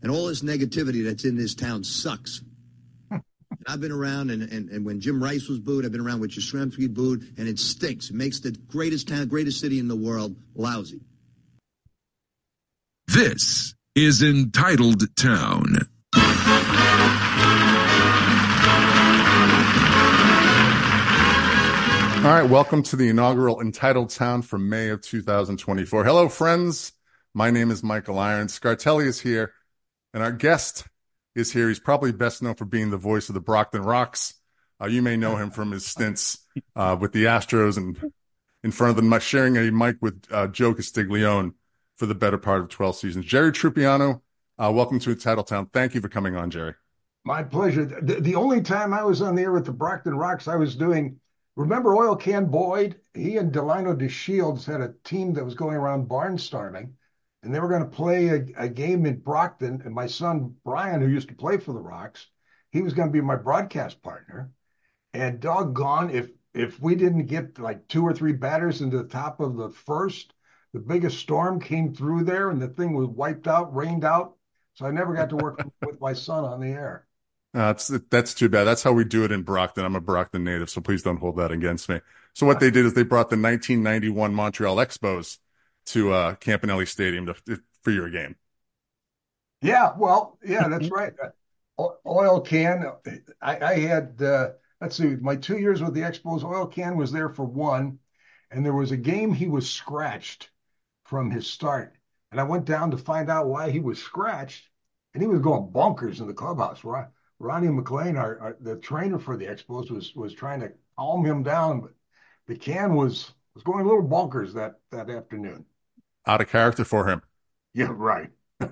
And all this negativity that's in this town sucks. And I've been around, and when Jim Rice was booed, I've been around when Yastrzemski booed, and it stinks. It makes the greatest town, greatest city in the world lousy. This is Entitled Town. All right, welcome to the inaugural Entitled Town for May of 2024. Hello, friends. My name is Michael Irons. Scartelli is here, and our guest is here. He's probably best known for being the voice of the Brockton Rox. You may know him from his stints with the Astros and in front of them, sharing a mic with Joe Castiglione for the better part of 12 seasons. Jerry Trupiano, welcome to Entitled Town. Thank you for coming on, Jerry. My pleasure. The only time I was on the air with the Brockton Rox, I was doing... Remember Oil Can Boyd? He and Delino DeShields had a team that was going around barnstorming, and they were going to play a game in Brockton, and my son, Brian, who used to play for the Rox, he was going to be my broadcast partner. And doggone, if we didn't get like 2 or 3 batters into the top of the first, the biggest storm came through there, and the thing was wiped out, rained out. So I never got to work with my son on the air. That's too bad. That's how we do it in Brockton. I'm a Brockton native, so please don't hold that against me. So what they did is they brought the 1991 Montreal Expos to Campanelli Stadium for your game. Yeah, well, yeah, that's right. Oil Can. I had, let's see, my 2 years with the Expos, Oil Can was there for 1, and there was a game he was scratched from his start. And I went down to find out why he was scratched, and he was going bonkers in the clubhouse, right? Ronnie McLean, the trainer for the Expos, was trying to calm him down, but the Can was going a little bonkers that afternoon. Out of character for him. Yeah, right.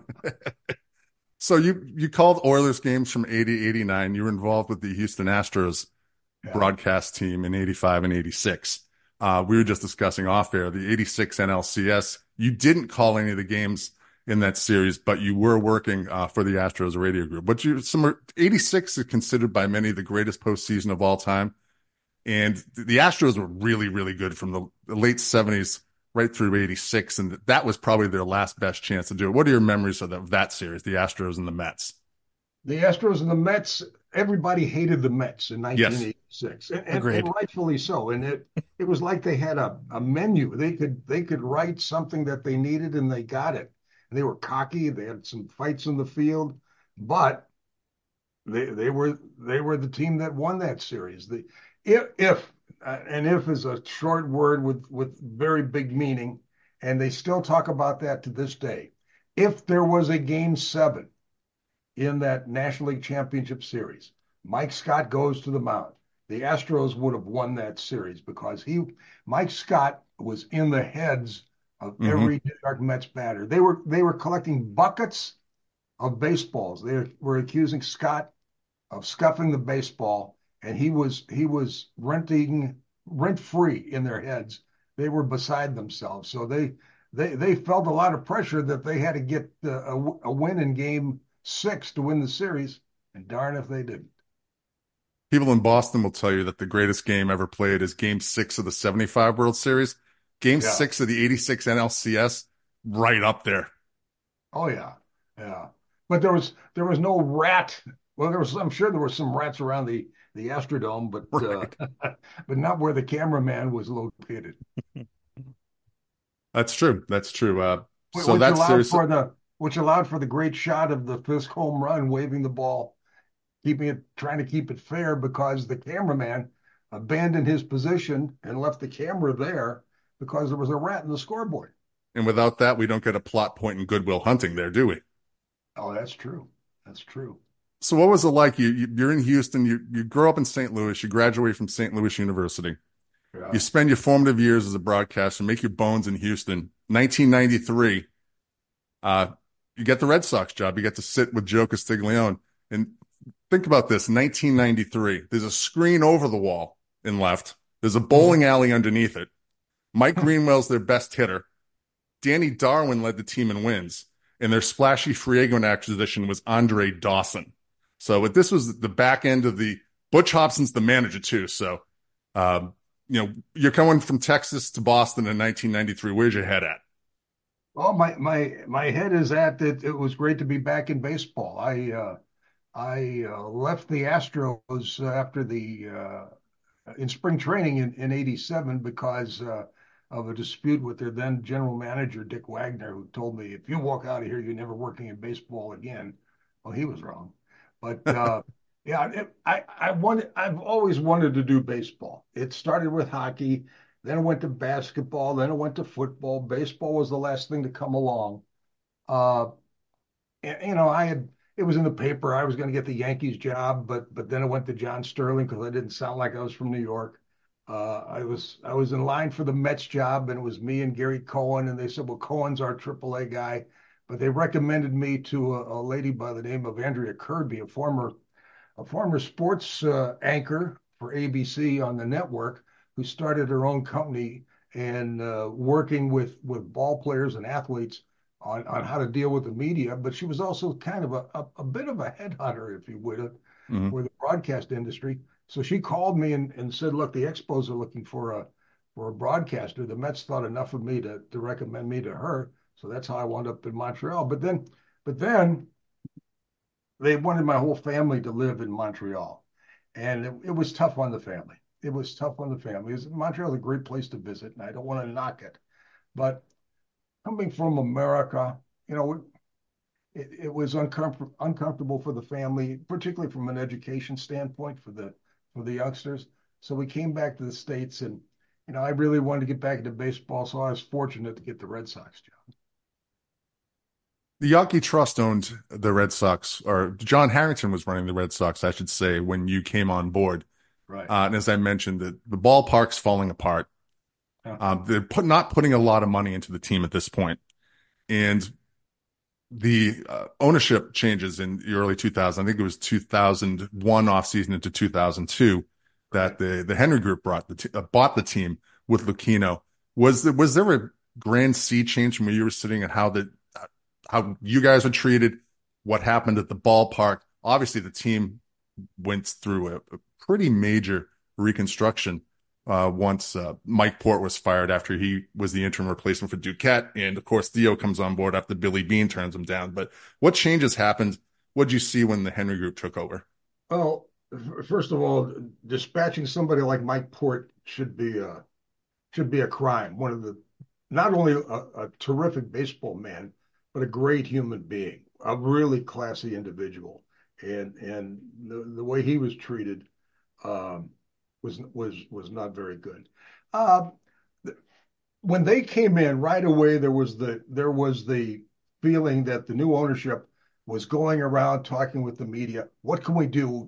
So you called Oilers games from 80, 89. You were involved with the Houston Astros broadcast team in 85 and 86. We were just discussing off air the 86 NLCS. You didn't call any of the games in that series, but you were working for the Astros radio group. But 86 is considered by many the greatest postseason of all time. And the Astros were really, really good from the late 70s right through 86. And that was probably their last best chance to do it. What are your memories of that series, the Astros and the Mets? The Astros and the Mets, everybody hated the Mets in 1986. Yes. And rightfully so. And it was like they had a menu. They could write something that they needed, and they got it. They were cocky. They had some fights in the field, but they were the team that won that series. If is a short word with very big meaning, and they still talk about that to this day. If there was a Game 7 in that National League Championship Series, Mike Scott goes to the mound. The Astros would have won that series because Mike Scott was in the heads of every New York Mets batter. They were collecting buckets of baseballs. They were accusing Scott of scuffing the baseball, and he was rent-free in their heads. They were beside themselves. So they felt a lot of pressure that they had to get a win in Game 6 to win the series, and darn if they didn't. People in Boston will tell you that the greatest game ever played is Game 6 of the 75 World Series. Game 6 of the 86 NLCS, right up there. Oh, yeah. Yeah. But there was no rat. Well, I'm sure there were some rats around the Astrodome, but right. But not where the cameraman was located. That's true. Which allowed for the great shot of the Fisk home run, waving the ball, trying to keep it fair, because the cameraman abandoned his position and left the camera there because there was a rat in the scoreboard. And without that, we don't get a plot point in Good Will Hunting there, do we? Oh, that's true. That's true. So what was it like? You're in Houston. You grow up in St. Louis. You graduate from St. Louis University. Yeah. You spend your formative years as a broadcaster, make your bones in Houston. 1993, you get the Red Sox job. You get to sit with Joe Castiglione. And think about this, 1993. There's a screen over the wall in left. There's a bowling alley underneath it. Mike Greenwell's their best hitter. Danny Darwin led the team in wins. And their splashy free agent acquisition was Andre Dawson. So this was the back end of the Butch Hobson's the manager too. So, you're coming from Texas to Boston in 1993. Where's your head at? Well, my head is at that. It was great to be back in baseball. I left the Astros after the in spring training in '87 because of a dispute with their then general manager Dick Wagner, who told me if you walk out of here, you're never working in baseball again. Well, he was wrong, but yeah, I've always wanted to do baseball. It started with hockey, then it went to basketball, then it went to football. Baseball was the last thing to come along. Uh, and, I had it was in the paper. I was going to get the Yankees job, but then I went to John Sterling because I didn't sound like I was from New York. I was in line for the Mets job, and it was me and Gary Cohen, and they said, "Well, Cohen's our AAA guy," but they recommended me to a lady by the name of Andrea Kirby, a former sports anchor for ABC on the network, who started her own company and working with ball players and athletes on how to deal with the media. But she was also kind of a bit of a headhunter, if you would, Mm-hmm. for the broadcast industry. So she called me and said, "Look, the Expos are looking for a broadcaster." The Mets thought enough of me to recommend me to her. So that's how I wound up in Montreal. But then they wanted my whole family to live in Montreal, and it was tough on the family. It was tough on the family. Montreal is a great place to visit, and I don't want to knock it, but coming from America, it was uncomfortable for the family, particularly from an education standpoint for the youngsters. So we came back to the States, and I really wanted to get back into baseball, so I was fortunate to get the Red Sox job. The Yawkey Trust owned the Red Sox, or John Harrington was running the Red Sox, I should say, when you came on board. Right. And as I mentioned, the ballpark's falling apart. Yeah. They're not putting a lot of money into the team at this point. And the ownership changes in the early 2000s. I think it was 2001 offseason into 2002 that the Henry Group bought the team with Lucchino. Was there a grand sea change from where you were sitting and how you guys were treated, what happened at the ballpark? Obviously, the team went through a pretty major reconstruction once Mike Port was fired after he was the interim replacement for Duquette. And of course, Theo comes on board after Billy Beane turns him down. But what changes happened? What did you see when the Henry Group took over? Well, first of all, dispatching somebody like Mike Port should be a crime. Not only a terrific baseball man, but a great human being, a really classy individual, and the way he was treated um, was not very good. Uh, when they came in right away, there was the feeling that the new ownership was going around talking with the media. What can we do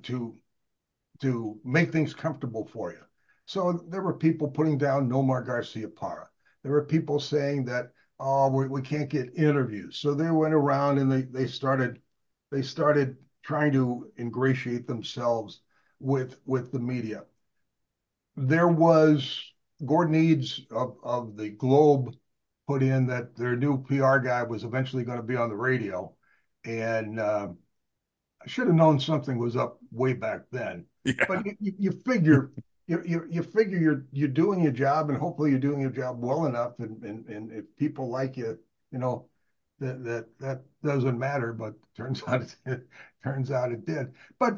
to make things comfortable for you? So there were people putting down Nomar Garciaparra. There were people saying that, oh, we can't get interviews. So they went around and they started trying to ingratiate themselves with the media. There was Gordon Eads of the Globe put in that their new PR guy was eventually going to be on the radio, and I should have known something was up way back then. Yeah. But you figure you're doing your job, and hopefully you're doing your job well enough, and if people like you, that doesn't matter. But turns out it did. But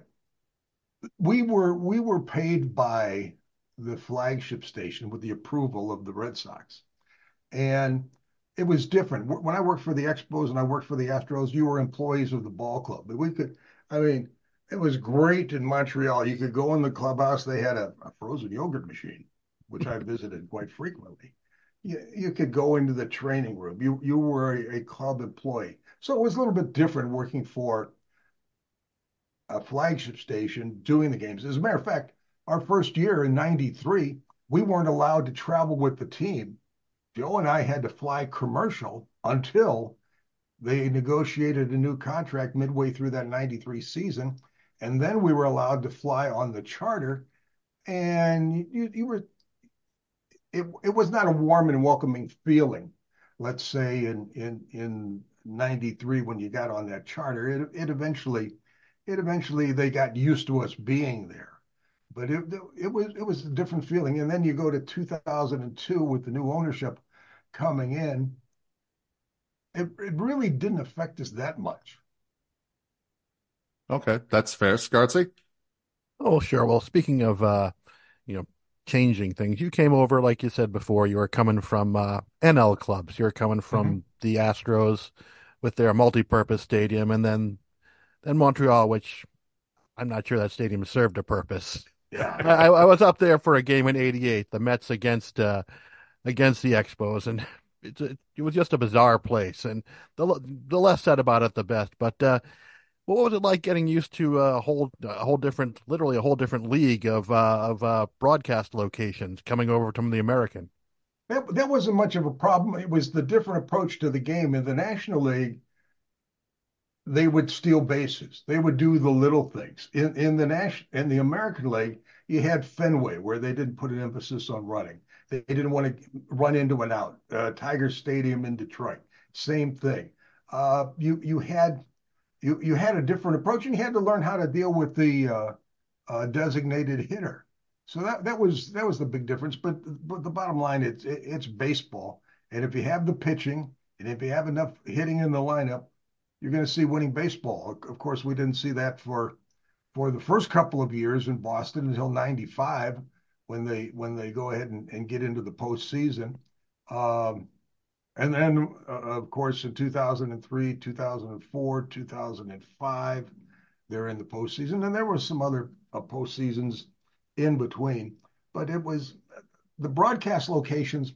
we were paid by the flagship station with the approval of the Red Sox, and it was different. When I worked for the Expos and I worked for the Astros, you were employees of the ball club. But I mean, it was great in Montreal. You could go in the clubhouse. They had a frozen yogurt machine, which I visited quite frequently. You could go into the training room. You were a club employee. So it was a little bit different working for a flagship station doing the games. As a matter of fact, our first year in '93, we weren't allowed to travel with the team. Joe and I had to fly commercial until they negotiated a new contract midway through that '93 season. And then we were allowed to fly on the charter. And it was not a warm and welcoming feeling, let's say in '93 when you got on that charter. It eventually they got used to us being there. But it was a different feeling. And then you go to 2002 with the new ownership coming in, it really didn't affect us that much. Okay, that's fair. Scartzy? Oh, sure. Well, speaking of, you know, changing things, you came over, like you said before, you were coming from NL clubs. You're coming from the Astros with their multi-purpose stadium, and then Montreal, which I'm not sure that stadium served a purpose. Yeah. I was up there for a game in '88, the Mets against the Expos, and it was just a bizarre place. And the less said about it, the best. But what was it like getting used to a whole different, literally a whole different league of broadcast locations coming over from the American? That wasn't much of a problem. It was the different approach to the game. In the National League, they would steal bases. They would do the little things. In the American League, you had Fenway, where they didn't put an emphasis on running. They didn't want to run into an out. Tiger Stadium in Detroit, same thing. You had a different approach, and you had to learn how to deal with the designated hitter. So that was the big difference. But the bottom line, it's baseball, and if you have the pitching and if you have enough hitting in the lineup, you're going to see winning baseball. Of course, we didn't see that for the first couple of years in Boston until '95 when they go ahead and get into the postseason. And then, of course, in 2003, 2004, 2005, they're in the postseason. And there were some other postseasons in between. But it was the broadcast locations,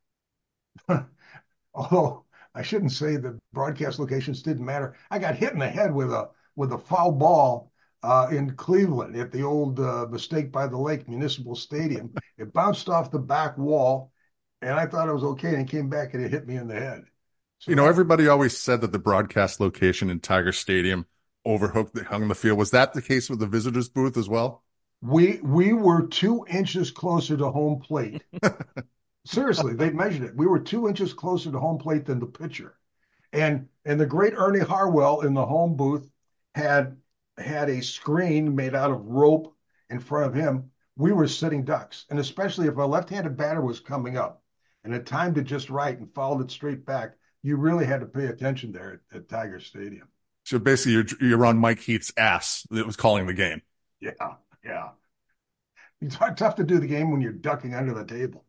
although I shouldn't say the broadcast locations didn't matter. I got hit in the head with a foul ball in Cleveland at the old Mistake by the Lake Municipal Stadium. It bounced off the back wall, and I thought it was okay, and it came back and it hit me in the head. So Everybody always said that the broadcast location in Tiger Stadium hung the field. Was that the case with the visitors booth as well? We were 2 inches closer to home plate. Seriously, they measured it. We were 2 inches closer to home plate than the pitcher. And the great Ernie Harwell in the home booth had a screen made out of rope in front of him. We were sitting ducks. And especially if a left-handed batter was coming up and it timed it just right and fouled it straight back, you really had to pay attention there at Tiger Stadium. So basically you're on Mike Heath's ass that was calling the game. Yeah. It's tough to do the game when you're ducking under the table.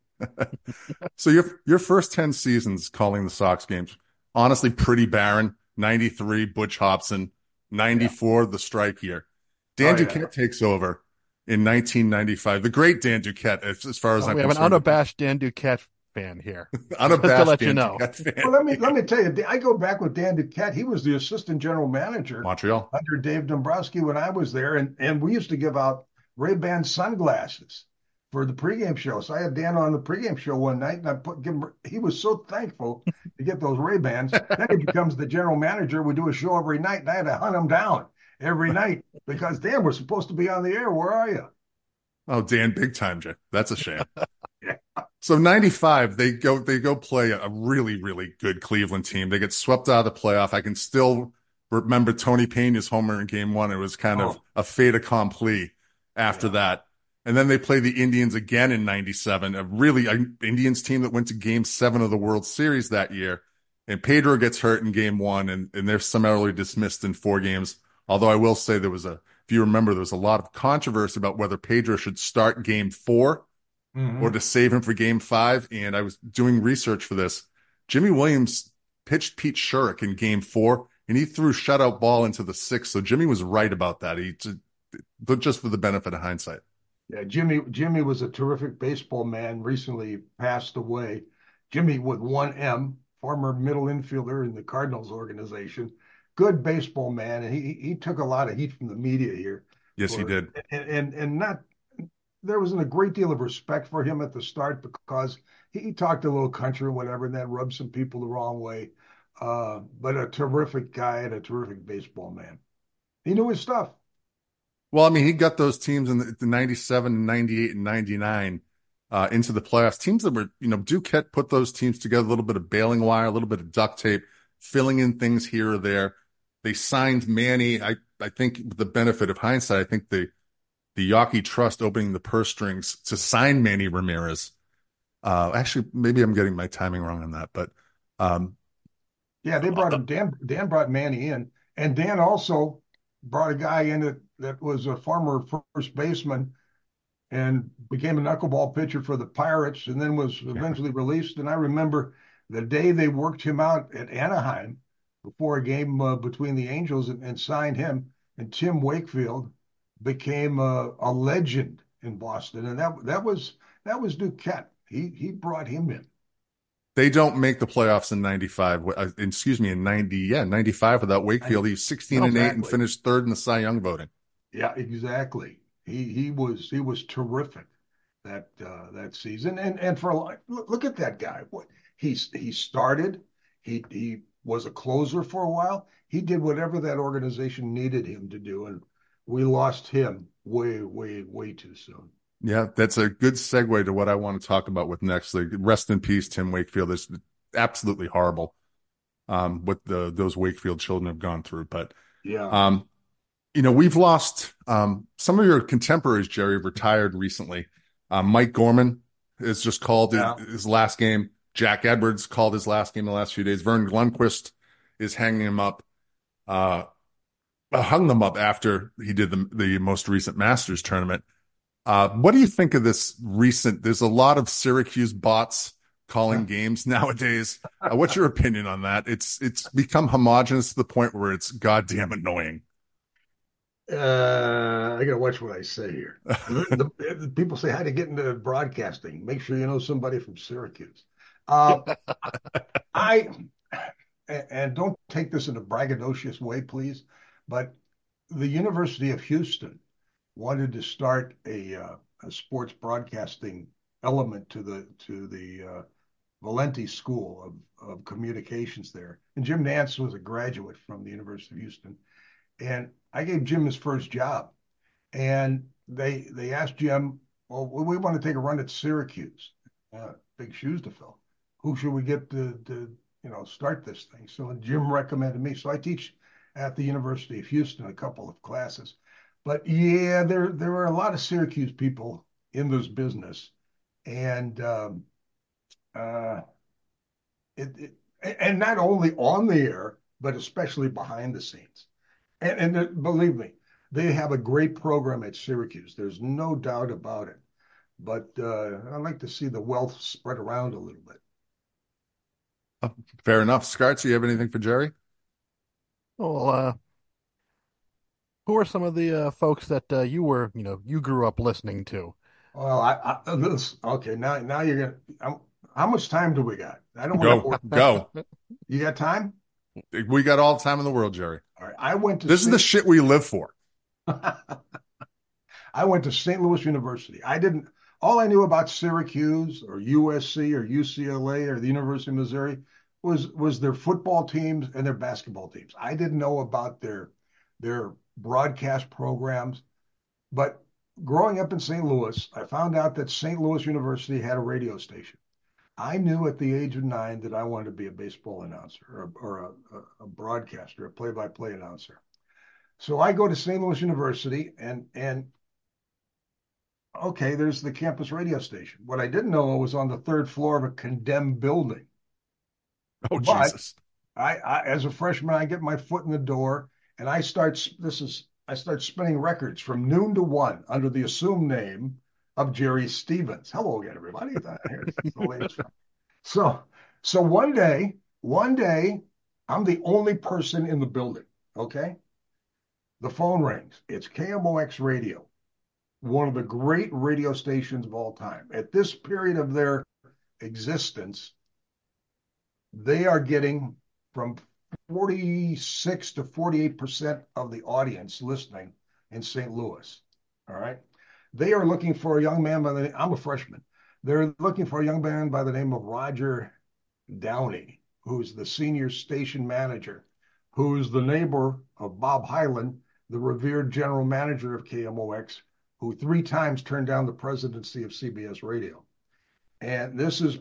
So your first 10 seasons calling the Sox games, honestly, pretty barren. 93, Butch Hobson. 94, the strike year. Dan Duquette takes over in 1995. The great Dan Duquette, as far as I'm concerned. We have an unabashed Dan Duquette fan here. Unabashed to let Dan you know. Duquette fan. Well, let me tell you, I go back with Dan Duquette. He was the assistant general manager Montreal under Dave Dombrowski when I was there, and we used to give out Ray-Ban sunglasses for the pregame show. So I had Dan on the pregame show one night, and he was so thankful to get those Ray-Bans. Then he becomes the general manager. We do a show every night, and I had to hunt him down every night because, Dan, we're supposed to be on the air. Where are you? Oh, Dan, big time, Jay. That's a shame. Yeah. So 95, they go play a really, really good Cleveland team. They get swept out of the playoff. I can still remember Tony Pena's homer in game one. It was kind of a fait accompli after that. And then they play the Indians again in 97, an Indians team that went to game 7 of the World Series that year. And Pedro gets hurt in game 1, and they're summarily dismissed in 4 games. Although I will say if you remember, there was a lot of controversy about whether Pedro should start game 4 or to save him for game 5. And I was doing research for this. Jimmy Williams pitched Pete Shurik in game 4, and he threw shutout ball into the 6th. So Jimmy was right about that. Just for the benefit of hindsight. Yeah, Jimmy was a terrific baseball man, recently passed away. Jimmy with 1M, former middle infielder in the Cardinals organization. Good baseball man, and he took a lot of heat from the media here. Yes, he did. And there wasn't a great deal of respect for him at the start because he talked a little country or whatever, and that rubbed some people the wrong way. But a terrific guy and a terrific baseball man. He knew his stuff. Well, I mean, he got those teams in the 97, 98, and 99 into the playoffs. Teams that were, Duquette put those teams together, a little bit of baling wire, a little bit of duct tape, filling in things here or there. They signed Manny. I think with the benefit of hindsight, I think the Yawkey Trust opening the purse strings to sign Manny Ramirez. Actually, maybe I'm getting my timing wrong on that, but Yeah, they brought him. Dan brought Manny in, and Dan also brought a guy in that was a former first baseman and became a knuckleball pitcher for the Pirates, and then was eventually released. And I remember the day they worked him out at Anaheim before a game between the Angels and signed him. And Tim Wakefield became a legend in Boston, and that was Duquette. He brought him in. They don't make the playoffs in 95. In 90, 95 without Wakefield. He's 16-8 and finished third in the Cy Young voting. Yeah, exactly. He was terrific that season. And look at that guy. What he started. He was a closer for a while. He did whatever that organization needed him to do, and we lost him way too soon. Yeah, that's a good segue to what I want to talk about with next. Like, rest in peace, Tim Wakefield. It's absolutely horrible what those Wakefield children have gone through. But yeah, we've lost some of your contemporaries. Jerry, retired recently. Mike Gorman has just called his last game. Jack Edwards called his last game the last few days. Vern Lundquist is hanging him up. Hung them up after he did the most recent Masters tournament. What do you think of this recent? There's a lot of Syracuse bots calling games nowadays. What's your opinion on that? It's become homogenous to the point where it's goddamn annoying. I gotta watch what I say here. The people say how to get into broadcasting. Make sure you know somebody from Syracuse. And don't take this in a braggadocious way, please, but the University of Houston wanted to start a sports broadcasting element to the Valenti School of Communications there. And Jim Nantz was a graduate from the University of Houston. And I gave Jim his first job. And they asked Jim, well, we want to take a run at Syracuse. Big shoes to fill. Who should we get to start this thing? So Jim recommended me. So I teach at the University of Houston a couple of classes. But yeah, there were a lot of Syracuse people in this business, and and not only on the air, but especially behind the scenes. And believe me, they have a great program at Syracuse. There's no doubt about it. But I'd like to see the wealth spread around a little bit. Fair enough. Scarts, you have anything for Jerry? Well, who are some of the folks that you grew up listening to? Well, okay. Now you're gonna. How much time do we got? I don't want to go. You got time? We got all the time in the world, Jerry. All right. I went to. This is the shit we live for. I went to St. Louis University. All I knew about Syracuse or USC or UCLA or the University of Missouri was their football teams and their basketball teams. I didn't know about their broadcast programs. But growing up in St. Louis, I found out that St. Louis University had a radio station. I knew at the age of 9 that I wanted to be a baseball announcer or a broadcaster, a play-by-play announcer. So I go to St. Louis University and okay, there's the campus radio station. What I didn't know was on the 3rd floor of a condemned building. Oh, but Jesus. I as a freshman, I get my foot in the door and I start spinning records from noon to 1 under the assumed name of Jerry Stevens. Hello again, everybody. Here's the latest one. So one day, I'm the only person in the building, okay? The phone rings. It's KMOX Radio, one of the great radio stations of all time. At this period of their existence, they are getting from 46 to 48% of the audience listening in St. Louis. All right. They are looking for a young man I'm a freshman. They're looking for a young man by the name of Roger Downey, who's the senior station manager, who's the neighbor of Bob Hyland, the revered general manager of KMOX, who 3 times turned down the presidency of CBS Radio. And this is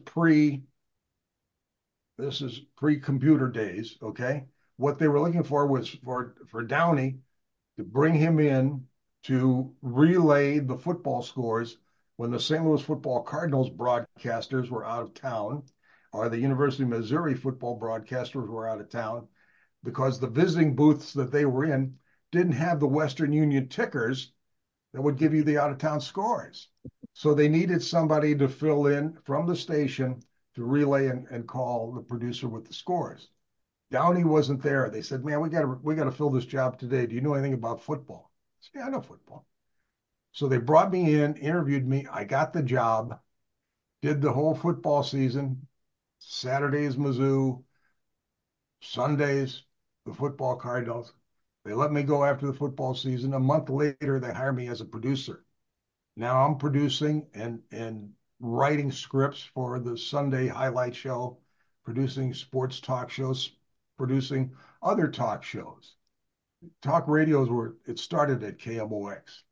pre-computer days, okay? What they were looking for was for Downey to bring him in to relay the football scores when the St. Louis Football Cardinals broadcasters were out of town, or the University of Missouri football broadcasters were out of town because the visiting booths that they were in didn't have the Western Union tickers that would give you the out-of-town scores. So they needed somebody to fill in from the station to relay and call the producer with the scores. Downey wasn't there. They said, "Man, we got to fill this job today. Do you know anything about football?" I said, "Yeah, I know football." So they brought me in, interviewed me. I got the job, did the whole football season. Saturdays, Mizzou. Sundays, the football Cardinals. They let me go after the football season. A month later, they hired me as a producer. Now I'm producing and writing scripts for the Sunday highlight show, producing sports talk shows, producing other talk shows. Talk radios it started at KMOX.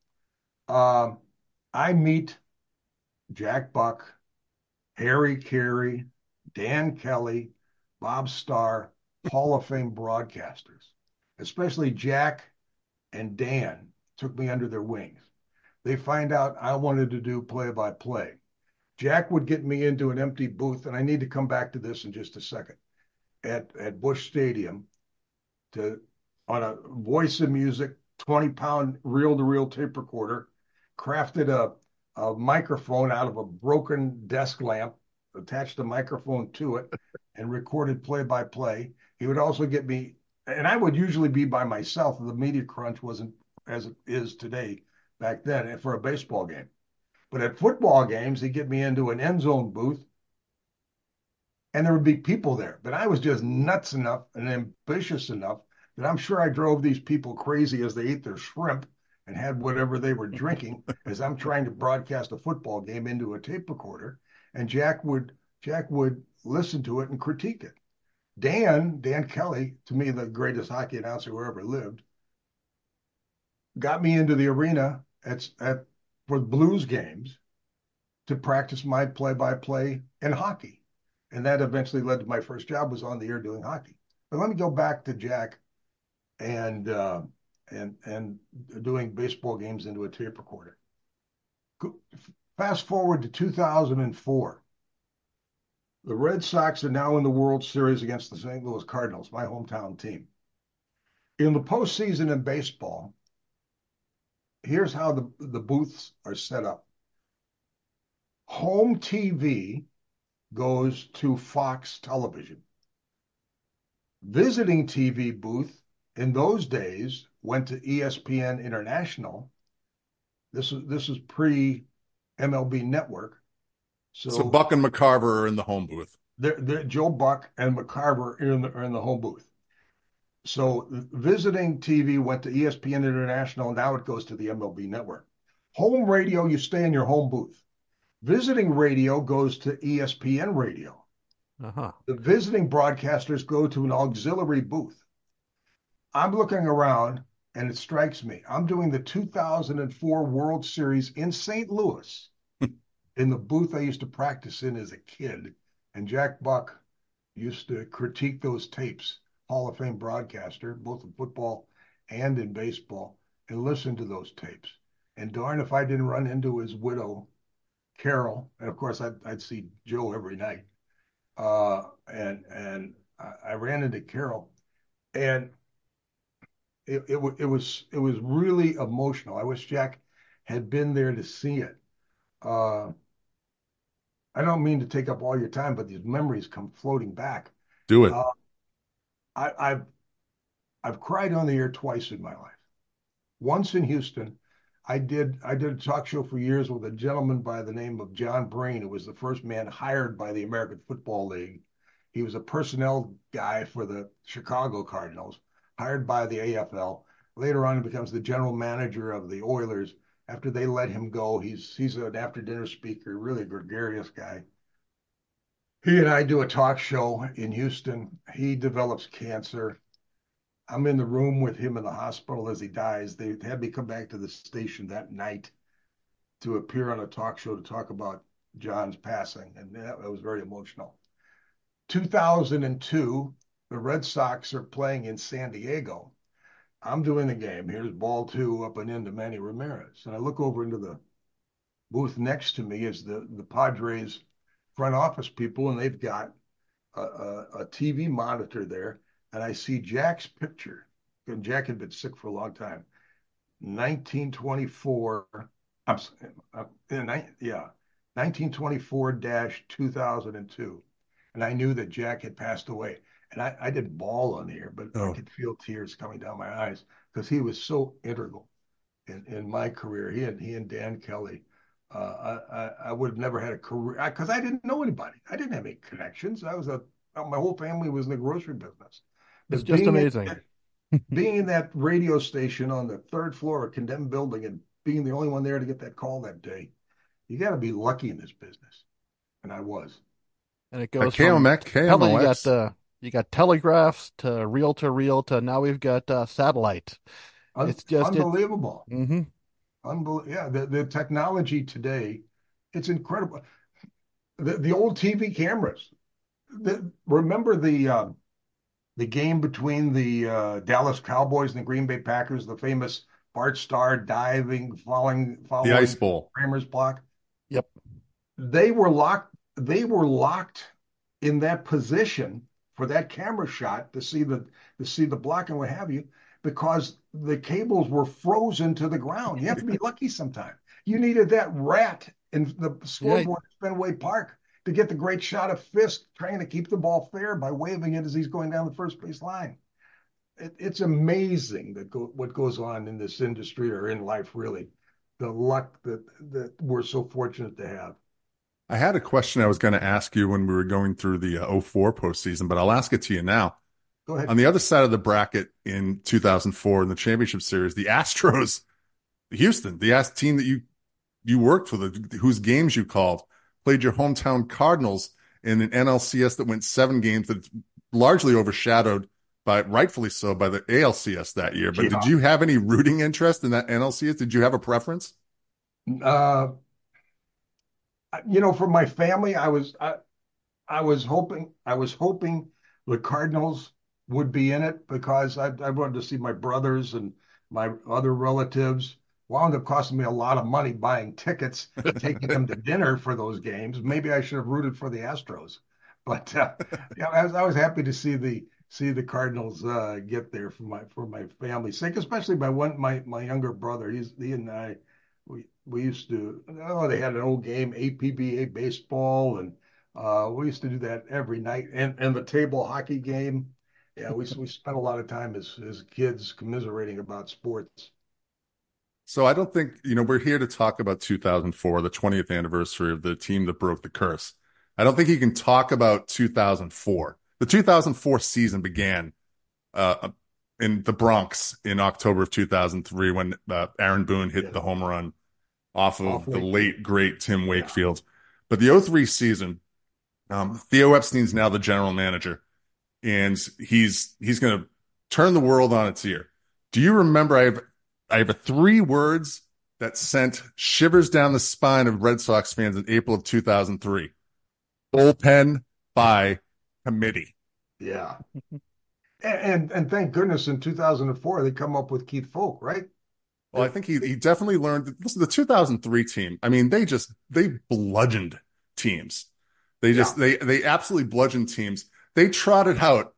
I meet Jack Buck, Harry Carey, Dan Kelly, Bob Starr, Hall of Fame broadcasters, especially Jack and Dan took me under their wings. They find out I wanted to do play-by-play. Jack would get me into an empty booth, and I need to come back to this in just a second, at Busch Stadium on a Voice of Music 20-pound reel-to-reel tape recorder, crafted a microphone out of a broken desk lamp, attached a microphone to it, and recorded play-by-play. He would also get me, and I would usually be by myself. The media crunch wasn't as it is today back then for a baseball game. But at football games, he'd get me into an end zone booth, and there would be people there. But I was just nuts enough and ambitious enough that I'm sure I drove these people crazy as they ate their shrimp and had whatever they were drinking as I'm trying to broadcast a football game into a tape recorder. And Jack would listen to it and critique it. Dan Kelly, to me, the greatest hockey announcer who ever lived, got me into the arena for Blues games to practice my play-by-play in hockey. And that eventually led to my first job was on the air doing hockey. But let me go back to Jack and doing baseball games into a tape recorder. Fast forward to 2004. The Red Sox are now in the World Series against the St. Louis Cardinals, my hometown team. In the postseason in baseball, here's how the booths are set up. Home TV goes to Fox Television. Visiting TV booth in those days went to ESPN International. This is pre-MLB Network. So Buck and McCarver are in the home booth. Joe Buck and McCarver are in the home booth. So visiting TV went to ESPN International. Now it goes to the MLB Network. Home radio, you stay in your home booth. Visiting radio goes to ESPN Radio. Uh-huh. The visiting broadcasters go to an auxiliary booth. I'm looking around, and it strikes me. I'm doing the 2004 World Series in St. Louis in the booth I used to practice in as a kid. And Jack Buck used to critique those tapes, Hall of Fame broadcaster, both in football and in baseball, and listen to those tapes. And darn if I didn't run into his widow, Carol. And of course, I'd see Joe every night. And I ran into Carol, and it was really emotional. I wish Jack had been there to see it. I don't mean to take up all your time, but these memories come floating back. Do it. I've cried on the air twice in my life. Once in Houston, I did a talk show for years with a gentleman by the name of John Breen, who was the first man hired by the American Football League. He was a personnel guy for the Chicago Cardinals, hired by the AFL. Later on, he becomes the general manager of the Oilers. After they let him go, he's an after-dinner speaker, really gregarious guy. He and I do a talk show in Houston. He develops cancer. I'm in the room with him in the hospital as he dies. They had me come back to the station that night to appear on a talk show to talk about John's passing, and that was very emotional. 2002, the Red Sox are playing in San Diego. I'm doing the game. Here's ball two up and into Manny Ramirez. And I look over into the booth next to me is the Padres front office people, and they've got a TV monitor there, and I see Jack's picture. And Jack had been sick for a long time. 1924. Yeah, 1924-2002, and I knew that Jack had passed away. And I didn't bawl on the air, but I could feel tears coming down my eyes because he was so integral in my career. He and Dan Kelly. I would have never had a career because I didn't know anybody. I didn't have any connections. My whole family was in the grocery business. It's just amazing. Being in that radio station on the third floor of a condemned building and being the only one there to get that call that day, you got to be lucky in this business. And I was. And it goes from KMOX. You got telegraphs to reel to now we've got satellite. It's just unbelievable. Yeah, the technology today, it's incredible. The old TV cameras. Remember the game between the Dallas Cowboys and the Green Bay Packers, the famous Bart Starr diving, following the ice bowl, Kramer's block. Yep. They were locked in that position for that camera shot to see the block and what have you, because the cables were frozen to the ground. You have to be lucky sometimes. You needed that rat in the scoreboard at Fenway Park to get the great shot of Fisk trying to keep the ball fair by waving it as he's going down the first base line. It's amazing what goes on in this industry or in life, really. The luck that we're so fortunate to have. I had a question I was going to ask you when we were going through the 04 postseason, but I'll ask it to you now. Go ahead. On the other side of the bracket in 2004 in the championship series, the Astros, Houston, the team that you worked for, whose games you called, played your hometown Cardinals in an NLCS that went 7 games that's largely overshadowed rightfully so, by the ALCS that year. But Did you have any rooting interest in that NLCS? Did you have a preference? For my family, I was hoping the Cardinals would be in it because I wanted to see my brothers and my other relatives. Wound up costing me a lot of money buying tickets, taking them to dinner for those games. Maybe I should have rooted for the Astros, but I was happy to see the Cardinals get there for my family's sake, especially my younger brother. He and I. We used to, they had an old game, APBA baseball, and we used to do that every night. And the table hockey game. Yeah, we spent a lot of time as kids commiserating about sports. So I don't think, we're here to talk about 2004, the 20th anniversary of the team that broke the curse. I don't think you can talk about 2004. The 2004 season began in the Bronx in October of 2003 when Aaron Boone hit the home run off of the late, great Tim Wakefield. But the 03 season, Theo Epstein's now the general manager, and he's going to turn the world on its ear. Do you remember, I have 3 words that sent shivers down the spine of Red Sox fans in April of 2003. Bullpen by committee. Yeah. And thank goodness in 2004 they come up with Keith Folk, right? Well, I think he definitely learned. Listen, the 2003 team, I mean, they bludgeoned teams. They absolutely bludgeoned teams. They trotted out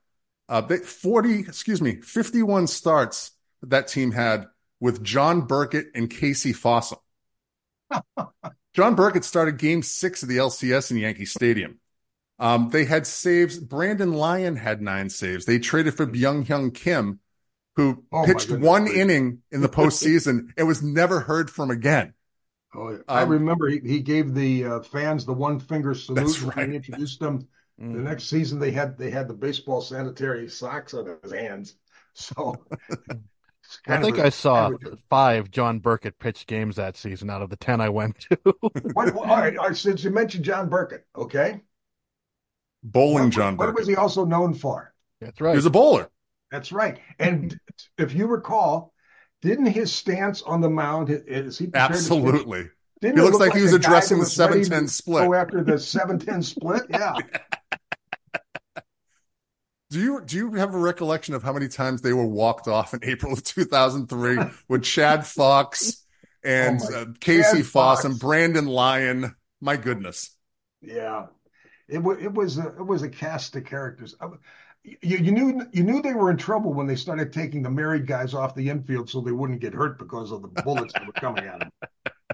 51 starts that team had with John Burkett and Casey Fossum. John Burkett started game 6 of the LCS in Yankee Stadium. They had saves. Brandon Lyon had 9 saves. They traded for Byung-Hyun Kim, who pitched 1 inning in the postseason and was never heard from again. Oh, I remember he gave the fans the 1-finger salute. That's right. He introduced them. The next season they had the baseball sanitary socks on his hands. So I think I saw 5 John Burkett pitched games that season out of the 10 I went to. All right, since you mentioned John Burkett, okay. John Burkett. What was he also known for? That's right. He was a bowler. That's right. And if you recall, didn't his stance on the mound, is he absolutely? He looks like he was addressing the 7-10 split. Go after the 7-10 split, yeah. Do you have a recollection of how many times they were walked off in April of 2003 with Chad Fox and Casey Foss and Brandon Lyon? My goodness. Yeah. it was a cast of characters. You knew they were in trouble when they started taking the married guys off the infield so they wouldn't get hurt because of the bullets that were coming at them.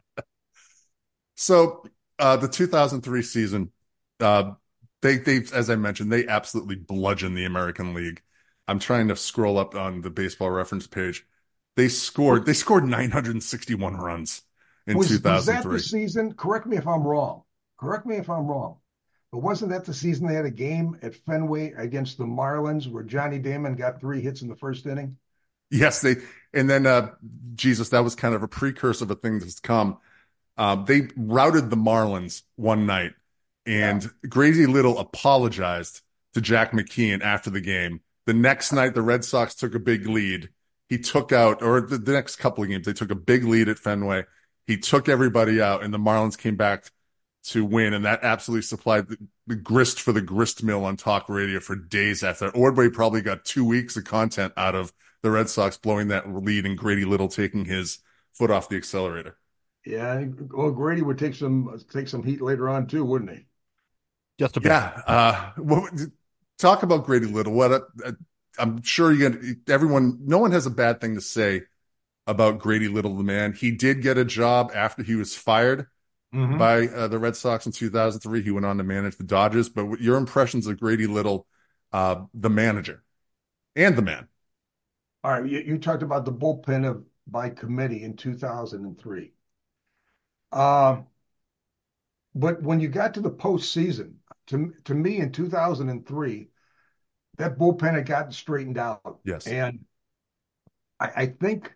So the 2003 season, they as I mentioned, they absolutely bludgeoned the American League. I'm trying to scroll up on the Baseball Reference page. They scored 961 runs in 2003. Was that the season? Correct me if I'm wrong. But wasn't that the season they had a game at Fenway against the Marlins where Johnny Damon got 3 hits in the first inning? Yes, and then Jesus, that was kind of a precursor of a thing that's come. They routed the Marlins one night, and Grady Little apologized to Jack McKeon after the game. The next night, the Red Sox took a big lead. He took out, or the next couple of games, they took a big lead at Fenway. He took everybody out, and the Marlins came back to win, and that absolutely supplied the grist for the grist mill on talk radio for days after. Ordway probably got 2 weeks of content out of the Red Sox blowing that lead and Grady Little taking his foot off the accelerator. Yeah, well, Grady would take some heat later on too, wouldn't he? Just a bit. Yeah. Well, talk about Grady Little. I'm sure no one has a bad thing to say about Grady Little, the man. He did get a job after he was fired by the Red Sox in 2003. He went on to manage the Dodgers. But your impressions of Grady Little, the manager and the man? All right, you talked about the bullpen by committee in 2003. But when you got to the postseason, to me in 2003, that bullpen had gotten straightened out. Yes, and I think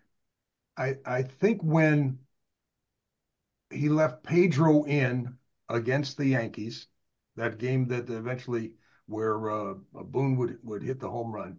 when he left Pedro in against the Yankees, that game that eventually where Boone would hit the home run.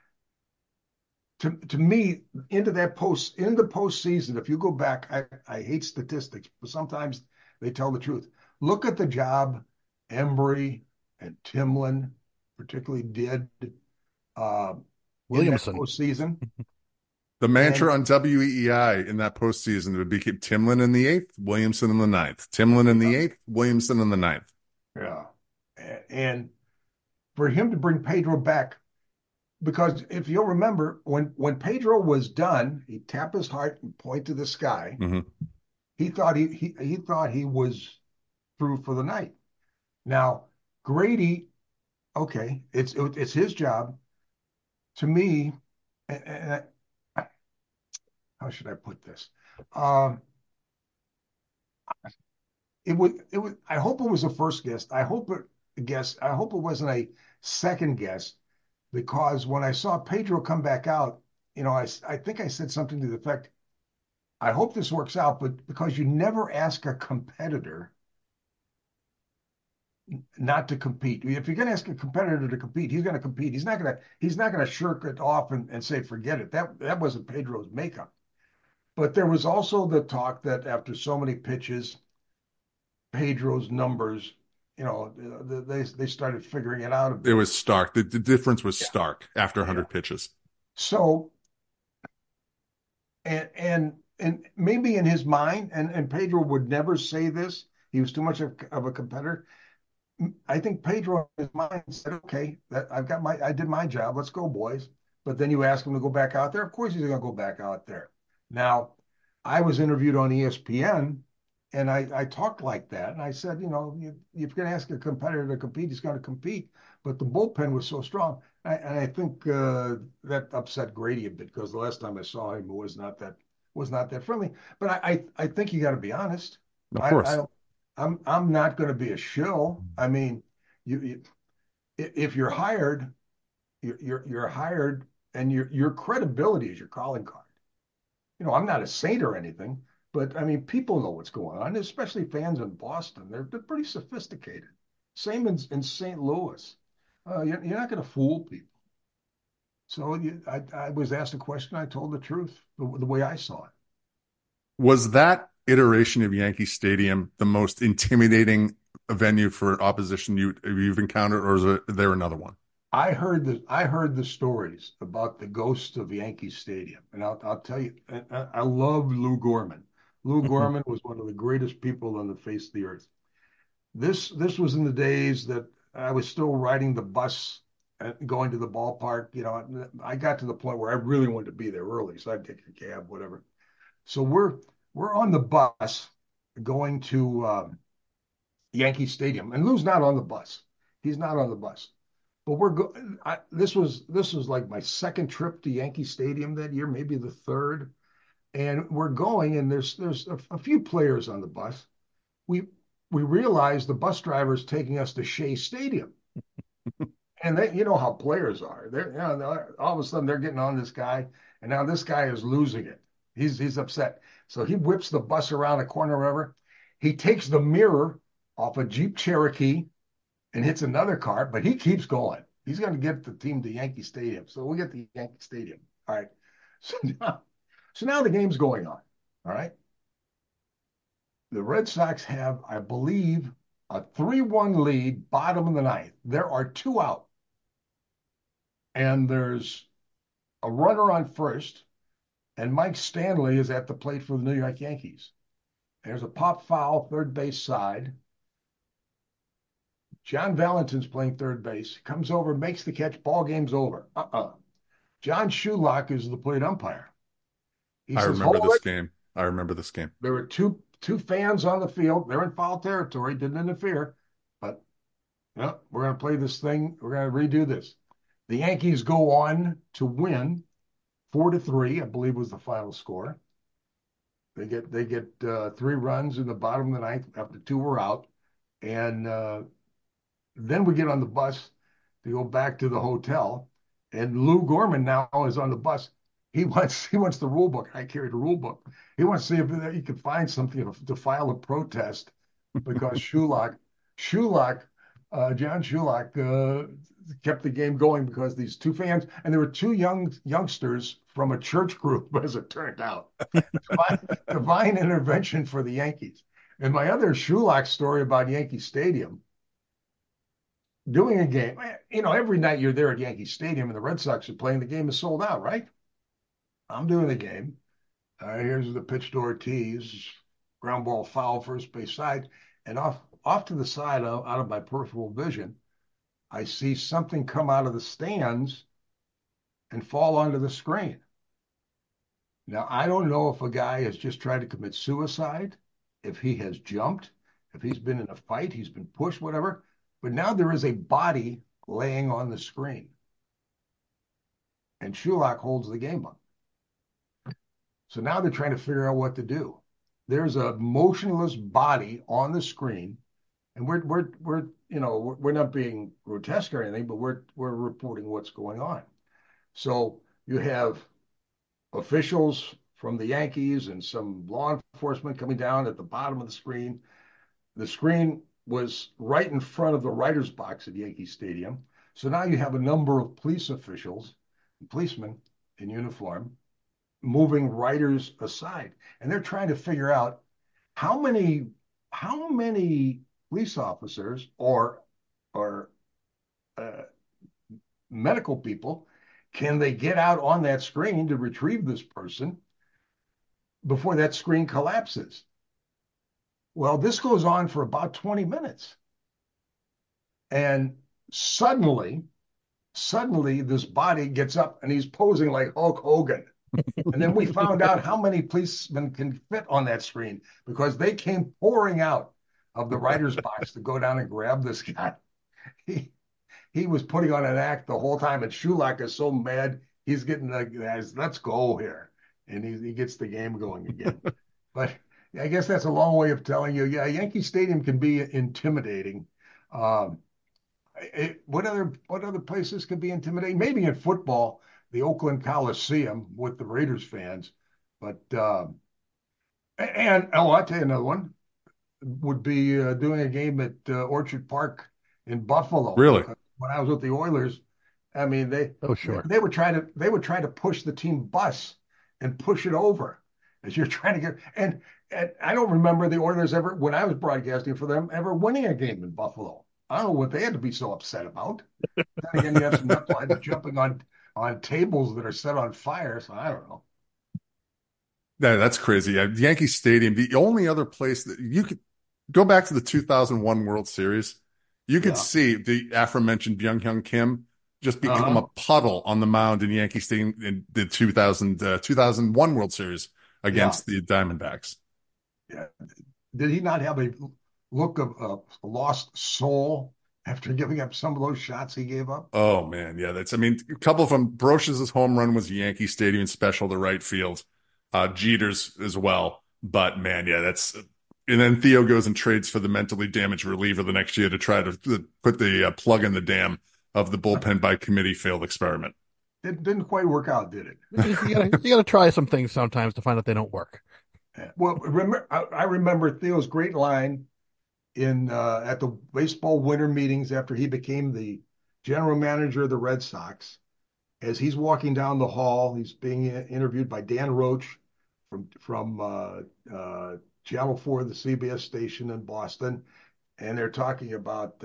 To me, in the postseason, if you go back, I hate statistics, but sometimes they tell the truth. Look at the job Embry and Timlin particularly did Williamson in that postseason. The mantra on WEEI in that postseason would be keep Timlin in the 8th, Williamson in the 9th. Timlin in the 8th, Williamson in the 9th. Yeah. And for him to bring Pedro back, because if you'll remember, when Pedro was done, he'd tap his heart and point to the sky. Mm-hmm. He thought he was through for the night. Now, Grady, okay, it's his job. To me, and how should I put this? It would. I hope it was a first guess. I hope it wasn't a second guess, because when I saw Pedro come back out, I think I said something to the effect, I hope this works out, but because you never ask a competitor not to compete. If you're going to ask a competitor to compete, he's going to compete. He's not going to shirk it off and say, forget it. That wasn't Pedro's makeup. But there was also the talk that after so many pitches, Pedro's numbers, they started figuring it out a bit. It was stark. The difference was stark after 100 pitches. So, and maybe in his mind, and Pedro would never say this, he was too much of a competitor. I think Pedro in his mind said, okay, I did my job. Let's go, boys. But then you ask him to go back out there. Of course he's going to go back out there. Now, I was interviewed on ESPN, and I talked like that. And I said, if you're going to ask a competitor to compete, he's going to compete. But the bullpen was so strong. And I think that upset Grady a bit, because the last time I saw him, it was not that friendly. But I think you got to be honest. Of course. I'm not going to be a shill. I mean, if you're hired, you're hired, and your credibility is your calling card. I'm not a saint or anything, but I mean, people know what's going on, especially fans in Boston. They're pretty sophisticated. Same in St. Louis. You're not going to fool people. So I was asked a question. I told the truth, the way I saw it. Was that iteration of Yankee Stadium the most intimidating venue for opposition you've encountered, or is there another one? I heard the stories about the ghost of Yankee Stadium, and I'll tell you, I love Lou Gorman. Lou Gorman was one of the greatest people on the face of the earth. This was in the days that I was still riding the bus and going to the ballpark. I got to the point where I really wanted to be there early, so I'd take a cab, whatever. So we're on the bus going to Yankee Stadium, and Lou's not on the bus. He's not on the bus. But this was like my second trip to Yankee Stadium that year, maybe the third. And we're going, and there's a few players on the bus. We realize the bus driver is taking us to Shea Stadium. And you know how players are. All of a sudden they're getting on this guy, and now this guy is losing it. He's upset. So he whips the bus around the corner, or whatever. He takes the mirror off a Jeep Cherokee and hits another car, but he keeps going. He's going to get the team to Yankee Stadium. So we get to Yankee Stadium. All right. So now the game's going on. All right. The Red Sox have, I believe, a 3-1 lead, bottom of the ninth. There are 2 out. And there's a runner on first, and Mike Stanley is at the plate for the New York Yankees. There's a pop foul, third base side. John Valentin's playing third base, comes over, makes the catch, ball game's over. John Shulak is the plate umpire. I remember this game. There were two fans on the field. They're in foul territory, didn't interfere. But we're going to play this thing. We're going to redo this. The Yankees go on to win 4-3, I believe was the final score. They get 3 runs in the bottom of the ninth after 2 were out. And then we get on the bus to go back to the hotel. And Lou Gorman now is on the bus. He wants the rule book. I carried the rule book. He wants to see if he could find something to file a protest because John Shulak kept the game going because these 2 fans, and there were 2 youngsters from a church group, as it turned out. Divine intervention for the Yankees. And my other Shulak story about Yankee Stadium, doing a game, every night you're there at Yankee Stadium and the Red Sox are playing, the game is sold out, right? I'm doing the game. Here's the pitch to Ortiz, ground ball foul, first base side, and off to the side out of my peripheral vision, I see something come out of the stands and fall onto the screen. Now, I don't know if a guy has just tried to commit suicide, if he has jumped, if he's been in a fight, he's been pushed, whatever, but now there is a body laying on the screen. And Shulak holds the game up. So now they're trying to figure out what to do. There's a motionless body on the screen, and we're not being grotesque or anything, but we're reporting what's going on. So you have officials from the Yankees and some law enforcement coming down at the bottom of the screen. The screen was right in front of the writer's box at Yankee Stadium. So now you have a number of police officials, policemen in uniform, moving writers aside, and they're trying to figure out how many police officers or medical people can they get out on that screen to retrieve this person before that screen collapses. Well, this goes on for about 20 minutes, and suddenly this body gets up and he's posing like Hulk Hogan. And then we found out how many policemen can fit on that screen because they came pouring out of the writer's box to go down and grab this guy. He was putting on an act the whole time, and Shulak is so mad, he's getting the guys, let's go here. And he gets the game going again. But I guess that's a long way of telling you, Yankee Stadium can be intimidating. What other places could be intimidating? Maybe in football, the Oakland Coliseum with the Raiders fans. But, I'll tell you another one, would be doing a game at Orchard Park in Buffalo. Really? When I was with the Oilers, I mean, they would try to push the team bus and push it over as you're trying to get, and I don't remember the Oilers ever, when I was broadcasting for them, ever winning a game in Buffalo. I don't know what they had to be so upset about. Then again, you have some knuckleheads jumping on tables that are set on fire, so I don't know. Yeah, that's crazy. Yankee Stadium, the only other place that you could go back to the 2001 World Series. You could see the aforementioned Byung-Hyun Kim just become a puddle on the mound in Yankee Stadium in the 2001 World Series against the Diamondbacks. Yeah. Did he not have a look of a lost soul after giving up some of those shots he gave up? Oh man, yeah, a couple of them. Broch's home run was Yankee Stadium special to right field. Jeter's as well. But man, yeah, and then Theo goes and trades for the mentally damaged reliever the next year to try to put the plug in the dam of the bullpen by committee failed experiment. It didn't quite work out, did it? You gotta try some things sometimes to find out they don't work. Well, I remember Theo's great line at the baseball winter meetings after he became the general manager of the Red Sox. As he's walking down the hall, he's being interviewed by Dan Roach from Channel 4, the CBS station in Boston, and they're talking about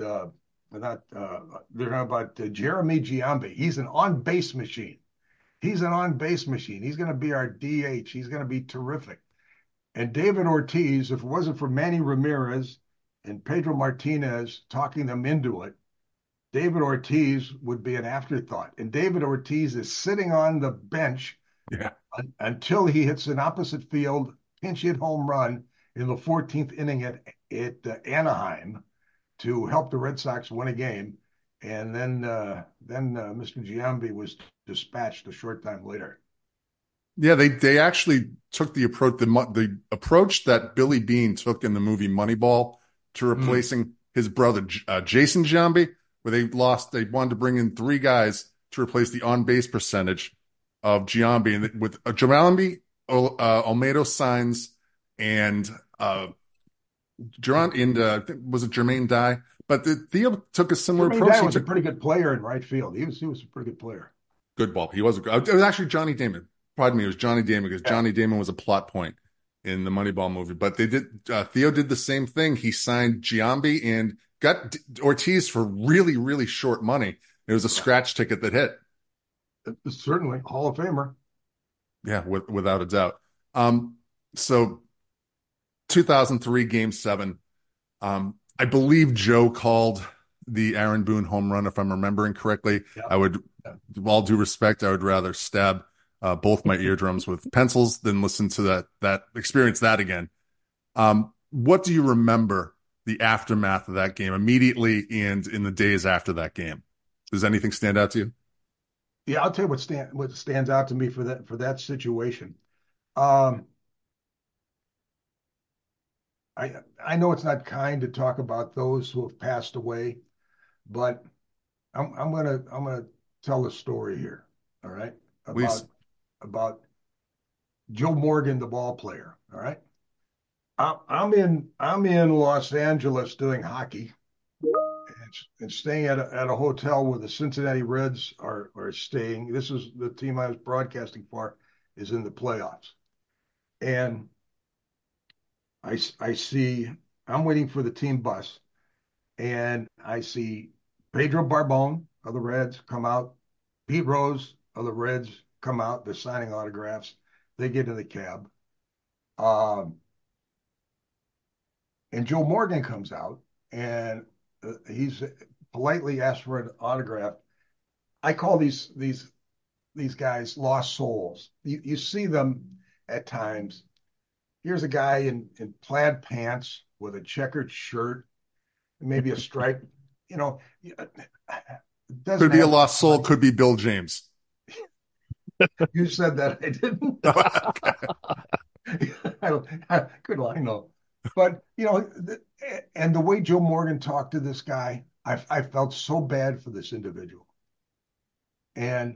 Jeremy Giambi. He's an on-base machine. He's an on-base machine. He's going to be our DH. He's going to be terrific. And David Ortiz, if it wasn't for Manny Ramirez and Pedro Martinez talking them into it, David Ortiz would be an afterthought. And David Ortiz is sitting on the bench until he hits an opposite field pinch hit home run in the 14th inning at Anaheim to help the Red Sox win a game. And then Mr. Giambi was dispatched a short time later. Yeah, they actually took the approach that Billy Beane took in the movie Moneyball to replacing his brother Jason Giambi, where they wanted to bring in 3 guys to replace the on-base percentage of Giambi, and with Giambi, Olmedo Saenz, and was it Jermaine Dye? But Theo took a similar approach. He was a pretty good player in right field. He was a pretty good player. Good ball. It was actually Johnny Damon. Pardon me, it was Johnny Damon, because Johnny Damon was a plot point in the Moneyball movie. But Theo did the same thing. He signed Giambi and got Ortiz for really, really short money. It was a scratch ticket that hit. Certainly, Hall of Famer. Yeah, without a doubt. So 2003 Game 7. I believe Joe called the Aaron Boone home run, if I'm remembering correctly. Yeah. With all due respect, I would rather stab both my eardrums with pencils than listen to experience that again. What do you remember the aftermath of that game immediately and in the days after that game? Does anything stand out to you? Yeah, I'll tell you what stands out to me for that situation. I know it's not kind to talk about those who have passed away, but I'm gonna tell a story here. All right, about Joe Morgan, the ball player. All right, I'm in Los Angeles doing hockey and staying at a hotel where the Cincinnati Reds are staying. This is the team I was broadcasting for, is in the playoffs, and I'm waiting for the team bus, and I see Pedro Barbone of the Reds come out, Pete Rose of the Reds come out. They're signing autographs. They get in the cab. And Joe Morgan comes out, and he's politely asked for an autograph. I call these guys lost souls. You see them at times. Here's a guy in plaid pants with a checkered shirt, maybe a stripe. Could be a lost soul. Could be Bill James. You said that. I didn't. Good line, though. But, and the way Joe Morgan talked to this guy, I felt so bad for this individual. And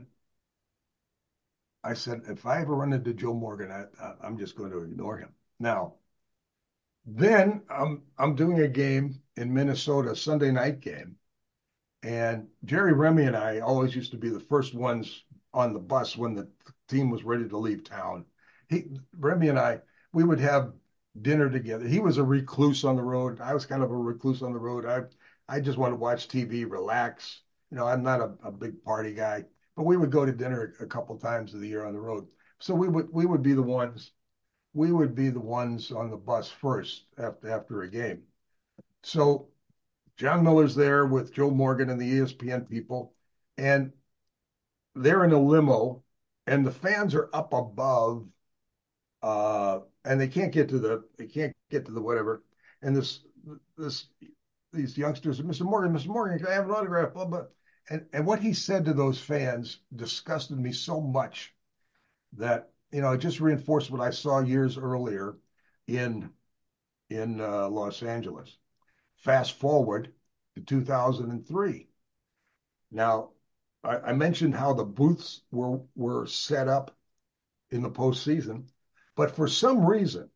I said, if I ever run into Joe Morgan, I'm just going to ignore him. Now, then I'm doing a game in Minnesota, a Sunday night game. And Jerry Remy and I always used to be the first ones on the bus when the team was ready to leave town. Remy and I, we would have dinner together. He was a recluse on the road. I was kind of a recluse on the road. I just want to watch TV, relax. I'm not a big party guy, but we would go to dinner a couple times of the year on the road. So we would be the ones on the bus first after a game. So John Miller's there with Joe Morgan and the ESPN people, and they're in a limo, and the fans are up above, and they can't get to the whatever. And these youngsters, Mr. Morgan, can I have an autograph? Blah, blah. And what he said to those fans disgusted me so much that, it just reinforced what I saw years earlier in Los Angeles. Fast forward to 2003. Now, I mentioned how the booths were set up in the postseason, but for some reason,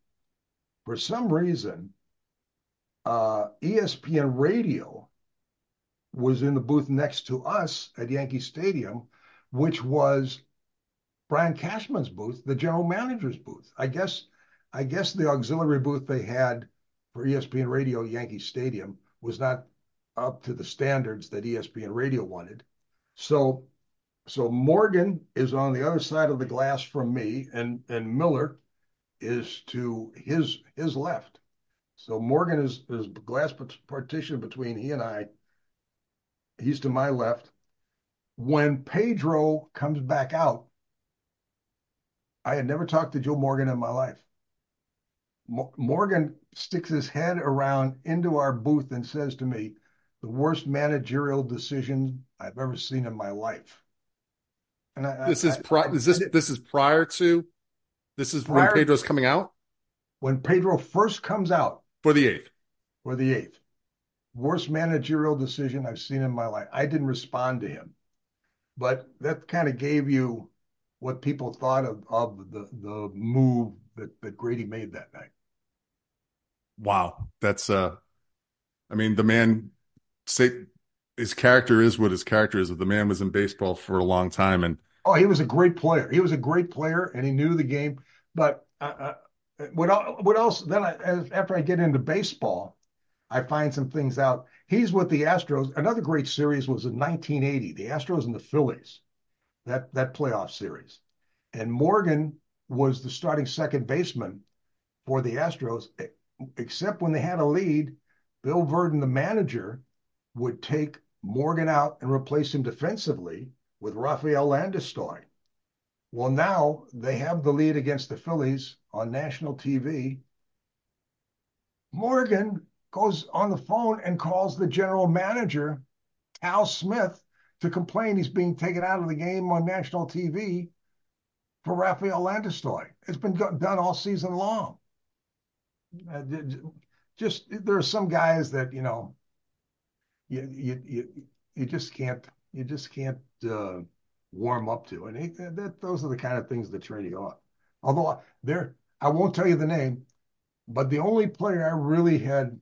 ESPN Radio was in the booth next to us at Yankee Stadium, which was Brian Cashman's booth, the general manager's booth. I guess the auxiliary booth they had for ESPN Radio at Yankee Stadium was not up to the standards that ESPN Radio wanted. So Morgan is on the other side of the glass from me, and Miller is to his left. So Morgan is glass partition between he and I. He's to my left. When Pedro comes back out, I had never talked to Joe Morgan in my life. Morgan sticks his head around into our booth and says to me, "The worst managerial decision I've ever seen in my life." And this is prior to when Pedro's coming out? When Pedro first comes out. For the eighth. Worst managerial decision I've seen in my life. I didn't respond to him. But that kind of gave you what people thought of the move that Grady made that night. Wow. That's the man his character is what his character is. The man was in baseball for a long time, and he was a great player. And he knew the game. But what else? Then after I get into baseball, I find some things out. He's with the Astros. Another great series was in 1980, the Astros and the Phillies, that playoff series. And Morgan was the starting second baseman for the Astros, except when they had a lead. Bill Virdon, the manager, would take Morgan out and replace him defensively with Rafael Landestoi. Well, now they have the lead against the Phillies on national TV. Morgan goes on the phone and calls the general manager, Al Smith, to complain he's being taken out of the game on national TV for Rafael Landestoi. It's been done all season long. There are some guys that you just can't warm up to, and those are the kind of things that turn you on. Although I won't tell you the name, but the only player I really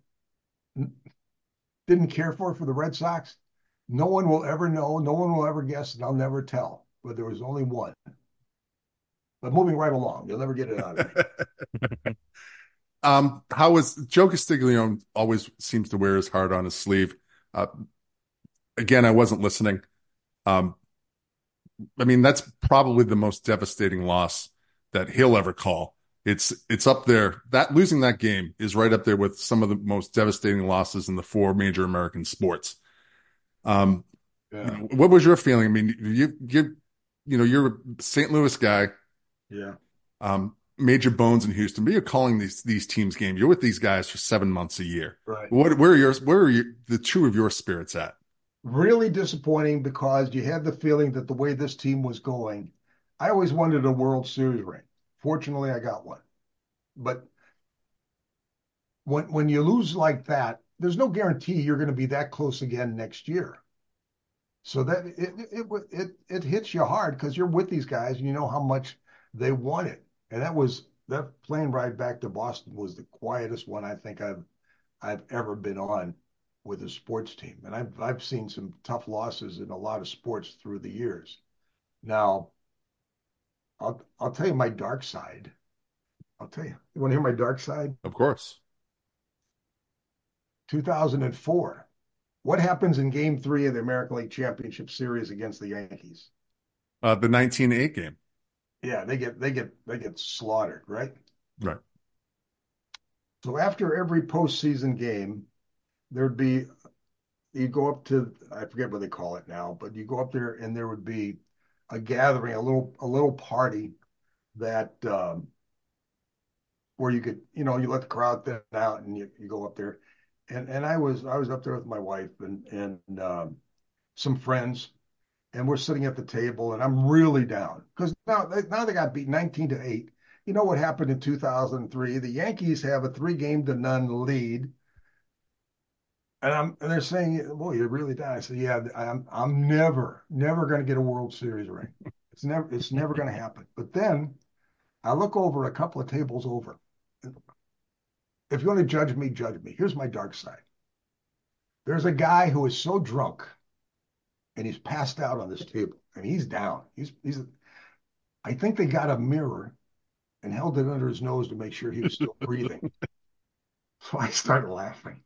didn't care for the Red Sox, no one will ever know, no one will ever guess, and I'll never tell. But there was only one. But moving right along, you'll never get it out of me. How was Joe Castiglione always seems to wear his heart on his sleeve? Again, I wasn't listening. That's probably the most devastating loss that he'll ever call. It's up there. That losing that game is right up there with some of the most devastating losses in the four major American sports. What was your feeling? You're a St. Louis guy. Yeah. Major bones in Houston, but you're calling these teams games. You're with these guys for 7 months a year. Right. Where are the two of your spirits at? Really disappointing, because you had the feeling that the way this team was going, I always wanted a World Series ring. Fortunately, I got one. But when you lose like that, there's no guarantee you're going to be that close again next year. So that it hits you hard, because you're with these guys and you know how much they want it. And that plane ride back to Boston was the quietest one I think I've ever been on with a sports team. And I've seen some tough losses in a lot of sports through the years. Now, I'll tell you my dark side. I'll tell you. You want to hear my dark side? Of course. 2004. What happens in Game 3 of the American League Championship Series against the Yankees? The 19-8 game. Yeah, they get slaughtered, right? Right. So after every postseason game, there'd be you go up to, I forget what they call it now, but you go up there and there would be a gathering, a little party that where you could, you let the crowd thin out and you go up there. And I was up there with my wife and some friends, and we're sitting at the table, and I'm really down because now they got beat 19-8. You know what happened in 2003? The Yankees have a 3-game-to-none lead, and they're saying, "Boy, you're really down." I said, "Yeah, I'm never going to get a World Series ring. It's never going to happen." But then I look over a couple of tables over. If you want to judge me, judge me. Here's my dark side. There's a guy who is so drunk and he's passed out on this table and he's down. I think they got a mirror and held it under his nose to make sure he was still breathing. So I started laughing.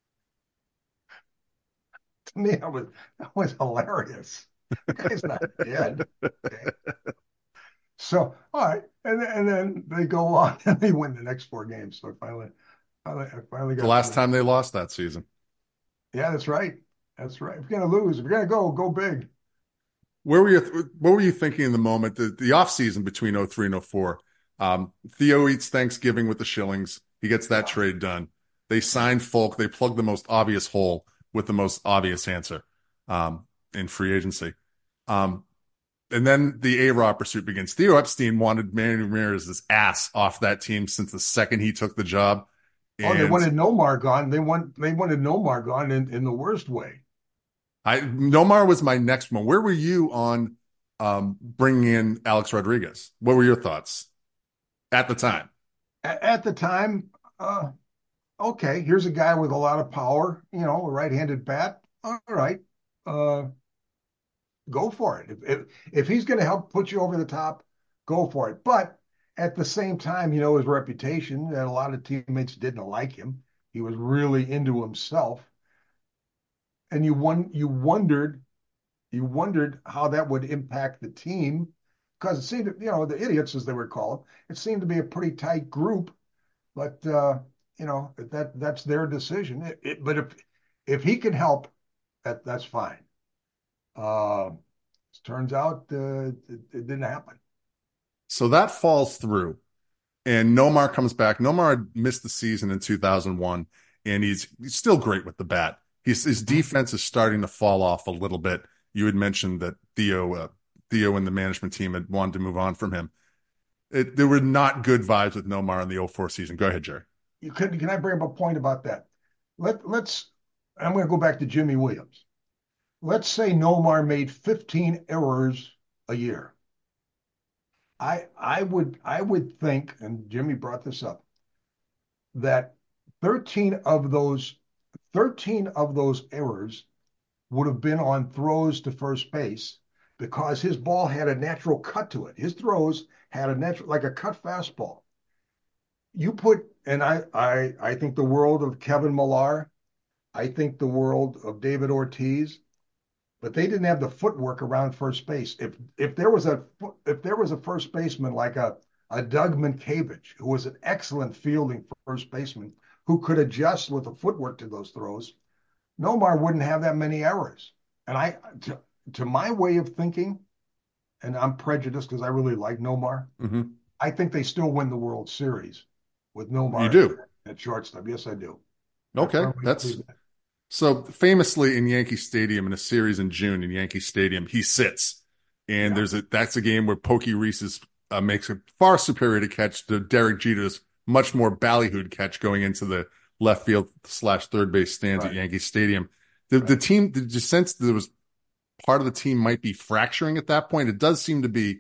To me, that was hilarious. The guy's not dead. Okay. So, all right. And then they go on and they win the next 4 games. So I finally got the last time they lost that season. Yeah, that's right. That's right. If you're going to lose, if you're going to go big. What were you thinking in the moment, the off season between 03 and 04? Theo eats Thanksgiving with the Schillings. He gets that trade done. They signed Folk. They plugged the most obvious hole with the most obvious answer in free agency. And then the A-Rod pursuit begins. Theo Epstein wanted Manny Ramirez's ass off that team since the second he took the job. And they wanted Nomar gone. They wanted Nomar gone in the worst way. Nomar was my next one. Where were you on bringing in Alex Rodriguez? What were your thoughts at the time? At the time, okay, here's a guy with a lot of power, a right-handed bat. All right, go for it. If he's going to help put you over the top, go for it. But at the same time, his reputation, that a lot of teammates didn't like him. He was really into himself. And you wondered how that would impact the team, because it seemed, the idiots, as they were called, it seemed to be a pretty tight group. But that's their decision. But if he can help, that's fine. It turns out it didn't happen. So that falls through, and Nomar comes back. Nomar missed the season in 2001, and he's still great with the bat. His defense is starting to fall off a little bit. You had mentioned that Theo and the management team had wanted to move on from him. There were not good vibes with Nomar in the 04 season. Go ahead, Jerry. Can I bring up a point about that? I'm going to go back to Jimmy Williams. Let's say Nomar made 15 errors a year. I would think, and Jimmy brought this up, that 13 of those errors would have been on throws to first base, because his ball had a natural cut to it. His throws had a natural, like a cut fastball. I think the world of Kevin Millar. I think the world of David Ortiz, but they didn't have the footwork around first base. If there was a first baseman like a Doug Mankiewicz, who was an excellent fielding first baseman, who could adjust with the footwork to those throws, Nomar wouldn't have that many errors. And to my way of thinking, and I'm prejudiced because I really like Nomar, I think they still win the World Series with Nomar. You do? At shortstop. Yes, I do. Okay, so famously in Yankee Stadium, in a series in June in Yankee Stadium, he sits, and that's a game where Pokey Reese makes a far superior catch to Derek Jeter's much more ballyhooed catch going into the left field / third base stands at Yankee Stadium. The team, did you sense there was part of the team might be fracturing at that point? It does seem to be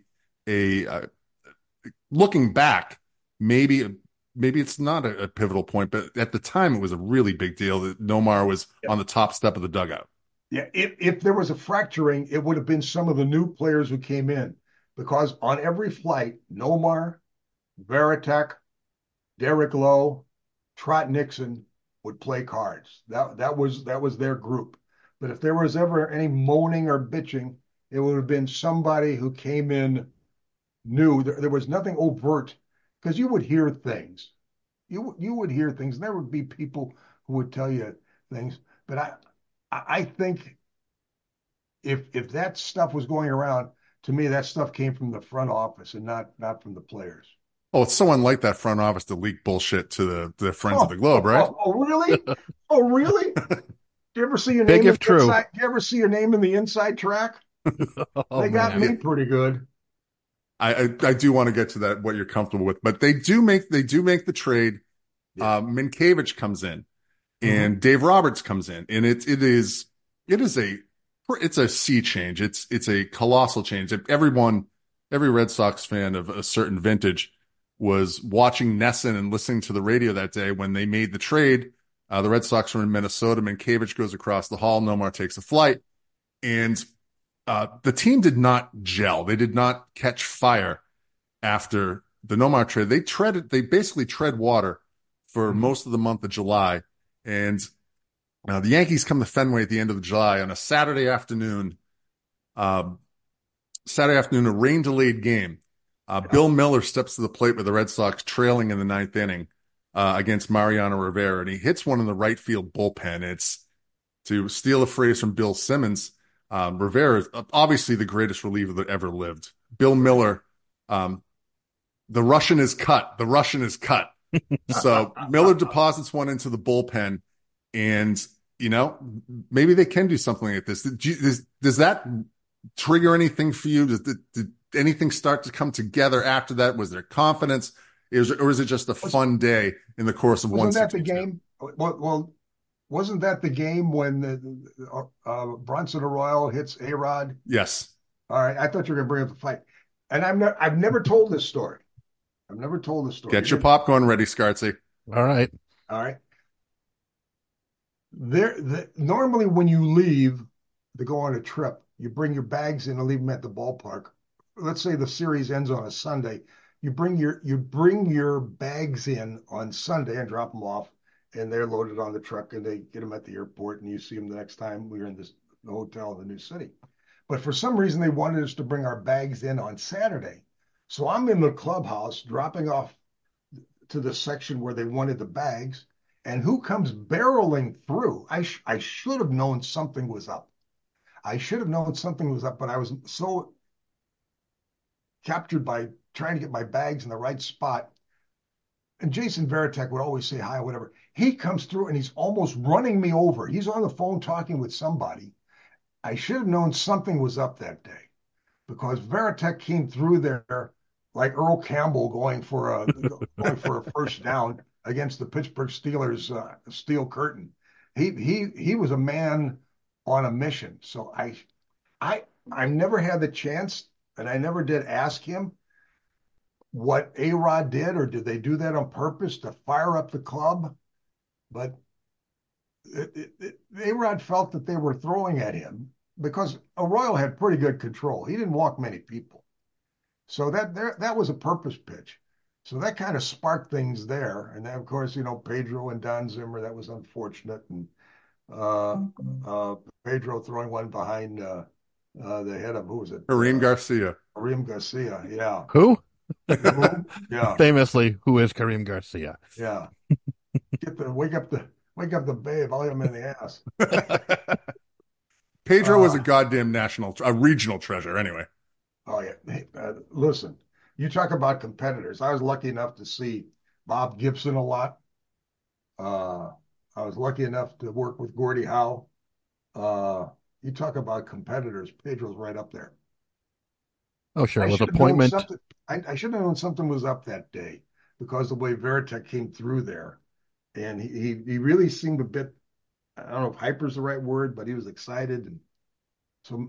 looking back, maybe it's not a pivotal point, but at the time it was a really big deal that Nomar was on the top step of the dugout. Yeah, if there was a fracturing, it would have been some of the new players who came in, because on every flight, Nomar, Varitek, Derek Lowe, Trot Nixon would play cards. That was their group. But if there was ever any moaning or bitching, it would have been somebody who came in new. There was nothing overt, because you would hear things. You would hear things, and there would be people who would tell you things. But I think if that stuff was going around, to me, that stuff came from the front office and not from the players. Oh, it's so unlike that front office to leak bullshit to the Friends of the Globe, right? Really? Oh, really? Do you ever see your Big name if true. inside? Do you ever see your name in the inside track? They got me pretty good. I do want to get to that, what you're comfortable with, but they do make the trade. Yeah. Minkiewicz comes in, and Dave Roberts comes in, and it is a sea change. It's a colossal change. Every Red Sox fan of a certain vintage was watching NESN and listening to the radio that day when they made the trade. The Red Sox were in Minnesota. Minkiewicz goes across the hall. Nomar takes a flight, and the team did not gel. They did not catch fire after the Nomar trade. They basically tread water for most of the month of July. And the Yankees come to Fenway at the end of July on a Saturday afternoon, a rain-delayed game. Bill Miller steps to the plate with the Red Sox trailing in the ninth inning against Mariano Rivera, and he hits one in the right field bullpen. It's, to steal a phrase from Bill Simmons, Rivera is obviously the greatest reliever that ever lived. Bill Miller, the Russian is cut. The Russian is cut. So Miller deposits one into the bullpen, and maybe they can do something like this. Does that trigger anything for you? Did anything start to come together after that? Was there confidence? Or is it just a fun day in the course of 162? Wasn't that the game? Well, wasn't that the game when the Bronson Arroyo hits A-Rod? Yes. All right. I thought you were going to bring up the fight. And I've never told this story. Get your popcorn ready, Scartzy. All right. Normally when you leave to go on a trip, you bring your bags in and leave them at the ballpark. Let's say the series ends on a Sunday. You bring your bags in on Sunday and drop them off, and they're loaded on the truck, and they get them at the airport, and you see them the next time we're in the hotel in the new city. But for some reason, they wanted us to bring our bags in on Saturday. So I'm in the clubhouse dropping off to the section where they wanted the bags, and who comes barreling through? I should have known something was up. But I was so captured by trying to get my bags in the right spot. And Jason Varitek would always say hi, whatever. He comes through and he's almost running me over. He's on the phone talking with somebody. I should have known something was up that day, because Varitek came through there like Earl Campbell going for a first down against the Pittsburgh Steelers steel curtain. He was a man on a mission. So I never had the chance, and I never did ask him what A-Rod did, or did they do that on purpose to fire up the club? But A-Rod felt that they were throwing at him because Arroyo had pretty good control. He didn't walk many people. So that was a purpose pitch. So that kind of sparked things there. And then, of course, Pedro and Don Zimmer, that was unfortunate. And Pedro throwing one behind the head of, who was it? Kareem Garcia. Kareem Garcia, yeah. Who? Yeah. Famously, who is Kareem Garcia? Yeah. Wake up the babe. I'll hit him in the ass. Pedro was a goddamn regional treasure anyway. Oh, yeah. Hey, listen, you talk about competitors. I was lucky enough to see Bob Gibson a lot. I was lucky enough to work with Gordie Howe. You talk about competitors. Pedro's right up there. Oh, sure. With appointment. I should have known something was up that day, because the way Varitek came through there. And he really seemed a bit, I don't know if hyper is the right word, but he was excited. And so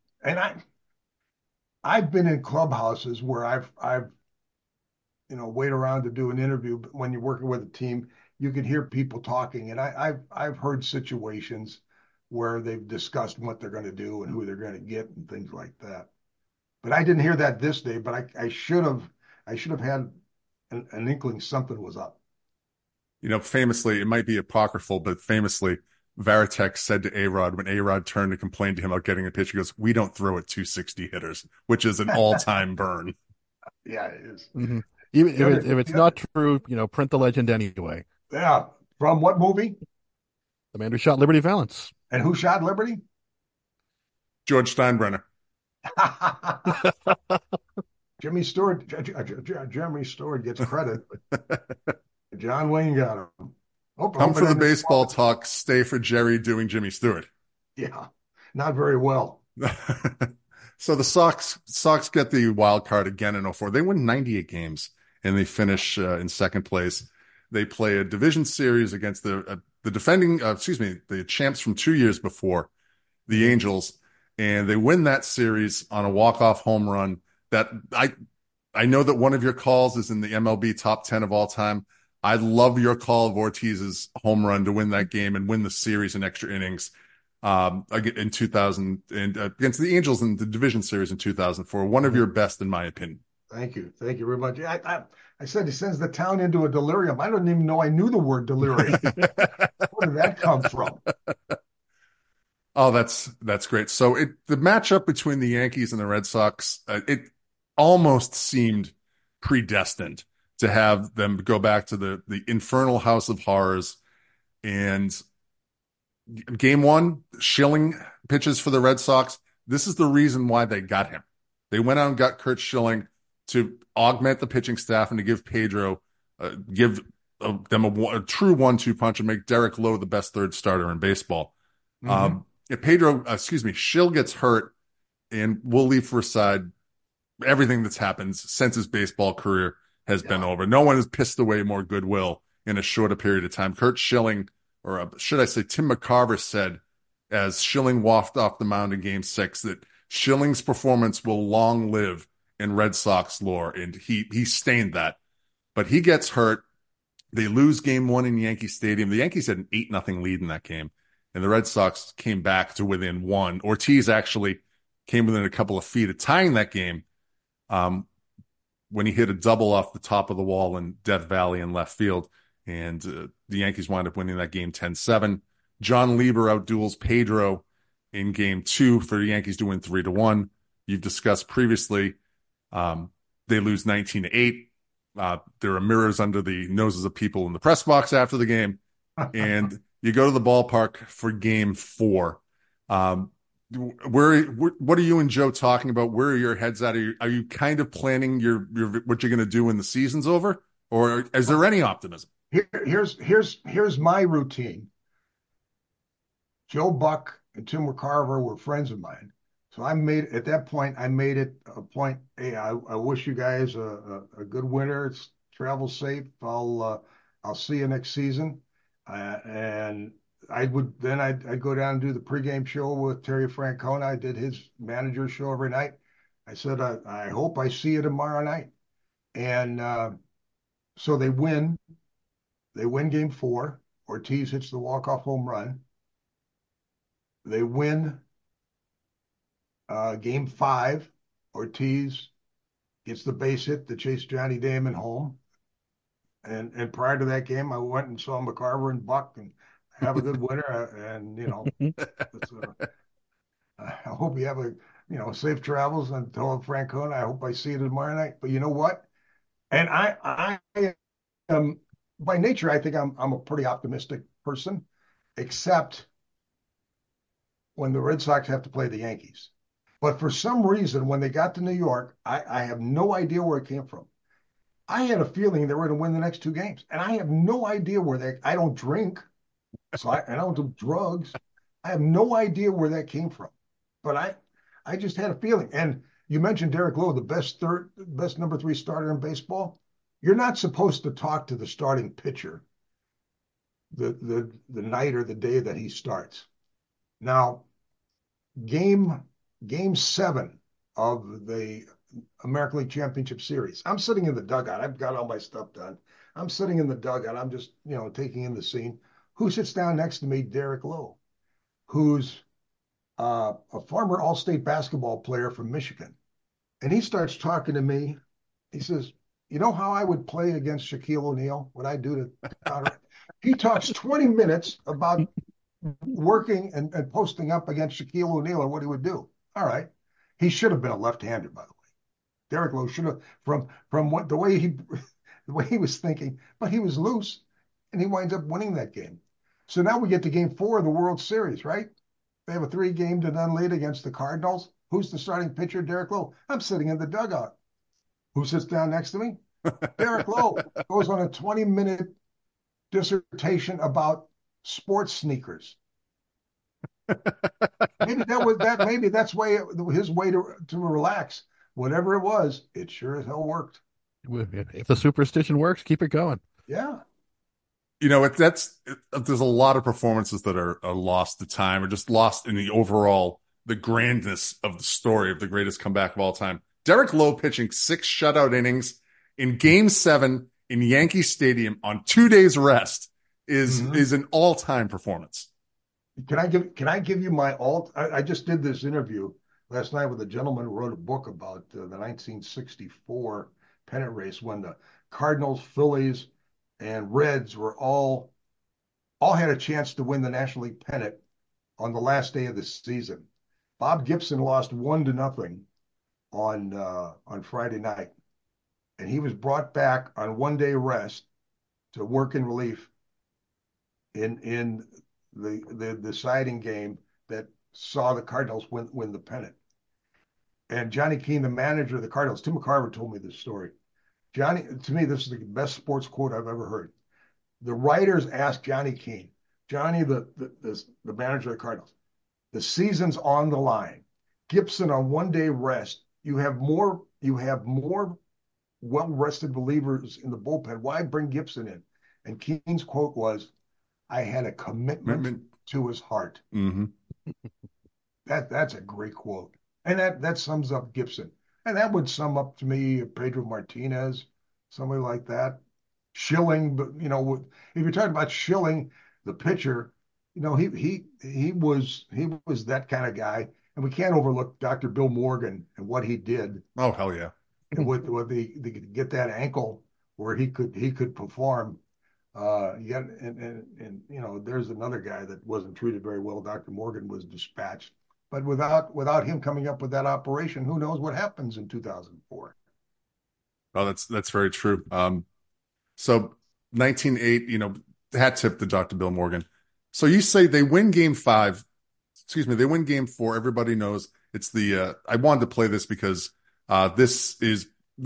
I've been in clubhouses where I've wait around to do an interview, but when you're working with a team, you can hear people talking. And I've heard situations where they've discussed what they're going to do and who they're going to get and things like that. But I didn't hear that this day, but I should have had an inkling something was up. Famously, it might be apocryphal, but famously, Varitek said to A-Rod, when A-Rod turned to complain to him about getting a pitch, he goes, "We don't throw at 260 hitters," which is an all-time burn. Yeah, it is. Mm-hmm. Even if it's not true, print the legend anyway. Yeah. From what movie? The Man Who Shot Liberty Valance. And who shot Liberty? George Steinbrenner. Jeremy Stewart gets credit, but John Wayne got him. Come for the baseball talk, stay for Jerry doing Jimmy Stewart. Yeah, not very well. So the Sox get the wild card again in 2004. They win 98 games and they finish in second place. They play a division series against the defending, the champs from 2 years before, the Angels, and they win that series on a walk-off home run. That I know that one of your calls is in the MLB top 10 of all time. I love your call of Ortiz's home run to win that game and win the series in extra innings. In 2000 and against the Angels in the division series in 2004, one of your best in my opinion. Thank you very much. I said he sends the town into a delirium. I don't even know I knew the word delirium. Where did that come from? Oh, that's great. So the matchup between the Yankees and the Red Sox, it almost seemed predestined to have them go back to the infernal house of horrors. And game one, Schilling pitches for the Red Sox. This is the reason why they got him. They went out and got Curt Schilling to augment the pitching staff and to give Pedro, them a true 1-2 punch and make Derek Lowe the best third starter in baseball. If Schill gets hurt, and we'll leave for aside everything that's happened since his baseball career has been over. No one has pissed away more goodwill in a shorter period of time. Curt Schilling, or should I say Tim McCarver, said as Schilling wafted off the mound in Game 6 that Schilling's performance will long live in Red Sox lore, and he stained that. But he gets hurt. They lose Game 1 in Yankee Stadium. The Yankees had an 8-0 lead in that game, and the Red Sox came back to within one. Ortiz actually came within a couple of feet of tying that game when he hit a double off the top of the wall in Death Valley in left field, and the Yankees wind up winning that game 10-7. John Lieber outduels Pedro in Game 2 for the Yankees to win 3-1. You've discussed previously. They lose 19-8. There are mirrors under the noses of people in the press box after the game. And you go to the ballpark for Game 4. What are you and Joe talking about? Where are your heads at? Are you kind of planning what you're going to do when the season's over? Or is there any optimism? Here's my routine. Joe Buck and Tim McCarver were friends of mine. So I made it a point. Hey, I wish you guys a good winter. Travel safe. I'll see you next season. And I'd go down and do the pregame show with Terry Francona. I did his manager show every night. I said, I hope I see you tomorrow night. And so they win. They win Game 4. Ortiz hits the walk-off home run. They win Game 5. Ortiz gets the base hit to chase Johnny Damon home. And prior to that game, I went and saw McCarver and Buck and have a good winter. I hope you have safe travels and tell Francona. I hope I see you tomorrow night. But you know what? And I am by nature, I think I'm a pretty optimistic person, except when the Red Sox have to play the Yankees. But for some reason, when they got to New York, I have no idea where it came from. I had a feeling they were going to win the next 2 games, and I have no idea I don't drink, so I don't do drugs. I have no idea where that came from, but I just had a feeling. And you mentioned Derek Lowe, the best number 3 starter in baseball. You're not supposed to talk to the starting pitcher the night or the day that he starts. Now, game 7 of the American League Championship Series, I'm sitting in the dugout. I've got all my stuff done. I'm sitting in the dugout. I'm just, taking in the scene. Who sits down next to me? Derek Lowe, who's a former All-State basketball player from Michigan. And he starts talking to me. He says, you know how I would play against Shaquille O'Neal? What I do to counter it? He talks 20 minutes about working and posting up against Shaquille O'Neal and what he would do. All right. He should have been a left-hander, by the way. Derek Lowe should have, from the way he was thinking, but he was loose, and he winds up winning that game. So now we get to Game 4 of the World Series, right? They have a 3-game to none lead against the Cardinals. Who's the starting pitcher? Derek Lowe. I'm sitting in the dugout. Who sits down next to me? Derek Lowe goes on a 20-minute dissertation about sports sneakers. Maybe that's his way to relax. Whatever it was, it sure as hell worked. If the superstition works, keep it going. Yeah. There's a lot of performances that are lost to time or just lost in the grandness of the story of the greatest comeback of all time. Derek Lowe pitching 6 shutout innings in Game 7 in Yankee Stadium on 2 days rest is an all-time performance. Can I give you my I just did this interview last night with a gentleman who wrote a book about the 1964 pennant race when the Cardinals, Phillies, and Reds were all had a chance to win the National League pennant on the last day of the season. Bob Gibson lost 1-0 on Friday night, and he was brought back on 1-day rest to work in relief in the deciding game that saw the Cardinals win the pennant. And Johnny Keane, the manager of the Cardinals, Tim McCarver told me this story. Johnny, to me, this is the best sports quote I've ever heard. The writers asked Johnny Keane, Johnny, the manager of the Cardinals, the season's on the line. Gibson on 1-day rest. You have more well-rested relievers in the bullpen. Why bring Gibson in? And Keane's quote was, I had a commitment to his heart. Mm-hmm. That's a great quote. And that sums up Gibson. And that would sum up to me Pedro Martinez, somebody like that. Schilling, but if you're talking about Schilling, the pitcher, he was that kind of guy. And we can't overlook Dr. Bill Morgan and what he did. Oh, hell yeah. And with the get that ankle where he could perform. There's another guy that wasn't treated very well. Dr. Morgan was dispatched. But without him coming up with that operation, who knows what happens in 2004? Oh, that's very true. So 1908, hat tip to Dr. Bill Morgan. So you say they win Game 5. Excuse me, they win Game 4. Everybody knows it's the. I wanted to play this because this is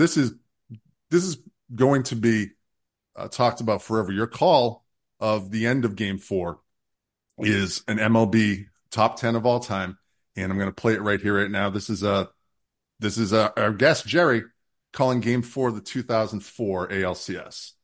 going to be talked about forever. Your call of the end of Game 4 is an MLB top 10 of all time. And I'm going to play it right here, right now. This is our guest, Jerry, calling Game 4 of the 2004 ALCS.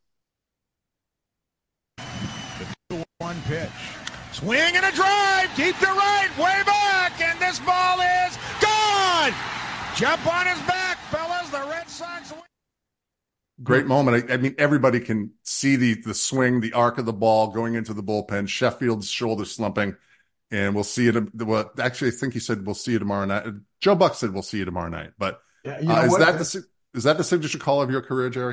The 2-1 pitch. Swing and a drive, deep to right, way back, and this ball is gone! Jump on his back, fellas, the Red Sox win. Great moment. I mean, everybody can see the swing, the arc of the ball going into the bullpen, Sheffield's shoulder slumping. And we'll see it. Well, actually, I think he said we'll see you tomorrow night. Joe Buck said we'll see you tomorrow night. But is that the signature call of your career, Jerry?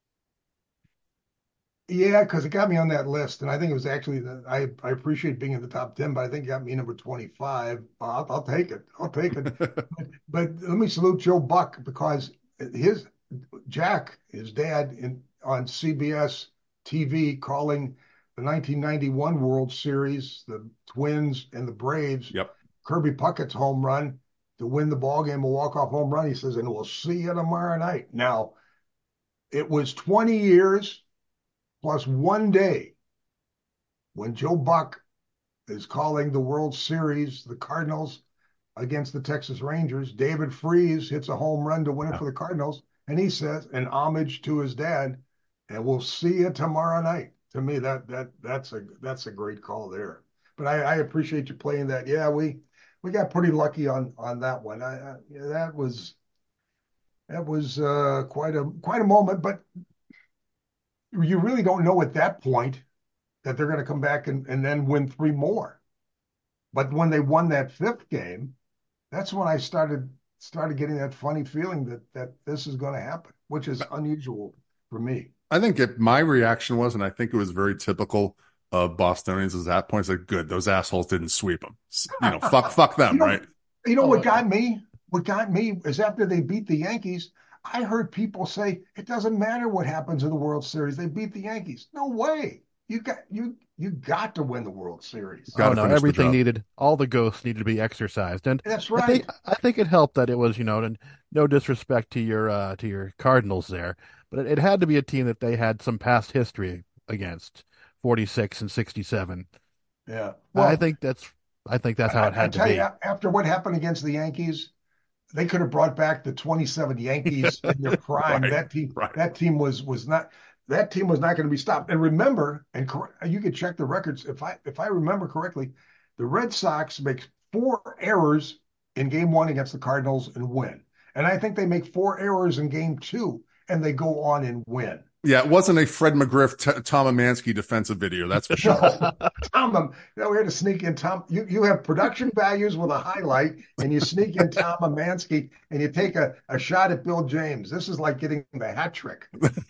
Yeah, because it got me on that list, and I think it was actually I appreciate being in the top 10, but I think it got me number 25. I'll take it. but let me salute Joe Buck because his dad, on CBS TV calling the 1991 World Series, the Twins and the Braves. Yep. Kirby Puckett's home run to win the ball game, a walk-off home run. He says, and we'll see you tomorrow night. Now, it was 20 years plus 1 day when Joe Buck is calling the World Series, the Cardinals against the Texas Rangers. David Freese hits a home run to win it for the Cardinals. And he says, an homage to his dad, and we'll see you tomorrow night. To me, that's a great call there. But I appreciate you playing that. Yeah, we got pretty lucky on that one. That was quite a moment. But you really don't know at that point that they're going to come back and then win 3 more. But when they won that 5th game, that's when I started getting that funny feeling that this is going to happen, which is unusual for me. I think my reaction was, and I think it was very typical of Bostonians at that point, it's like, good, those assholes didn't sweep them. Fuck them, right? What got me? What got me is after they beat the Yankees, I heard people say, it doesn't matter what happens in the World Series. They beat the Yankees. No way. you got to win the World Series. Oh no, everything needed, all the ghosts needed to be exercised, and that's right. I think it helped that it was, no disrespect to your Cardinals there, but it had to be a team that they had some past history against, 46 and 67. Yeah, well, I think that's how it had to be. After what happened against the Yankees, they could have brought back the 27 Yankees in their prime. Right, that team was not. That team was not going to be stopped. And remember, and you could check the records. If I remember correctly, the Red Sox make 4 errors in Game 1 against the Cardinals and win. And I think they make 4 errors in Game 2 and they go on and win. Yeah, it wasn't a Fred McGriff, Tom Emanski defensive video. That's for sure. Tom, we had to sneak in Tom. You have production values with a highlight, and you sneak in Tom Emanski, and you take a shot at Bill James. This is like getting the hat trick.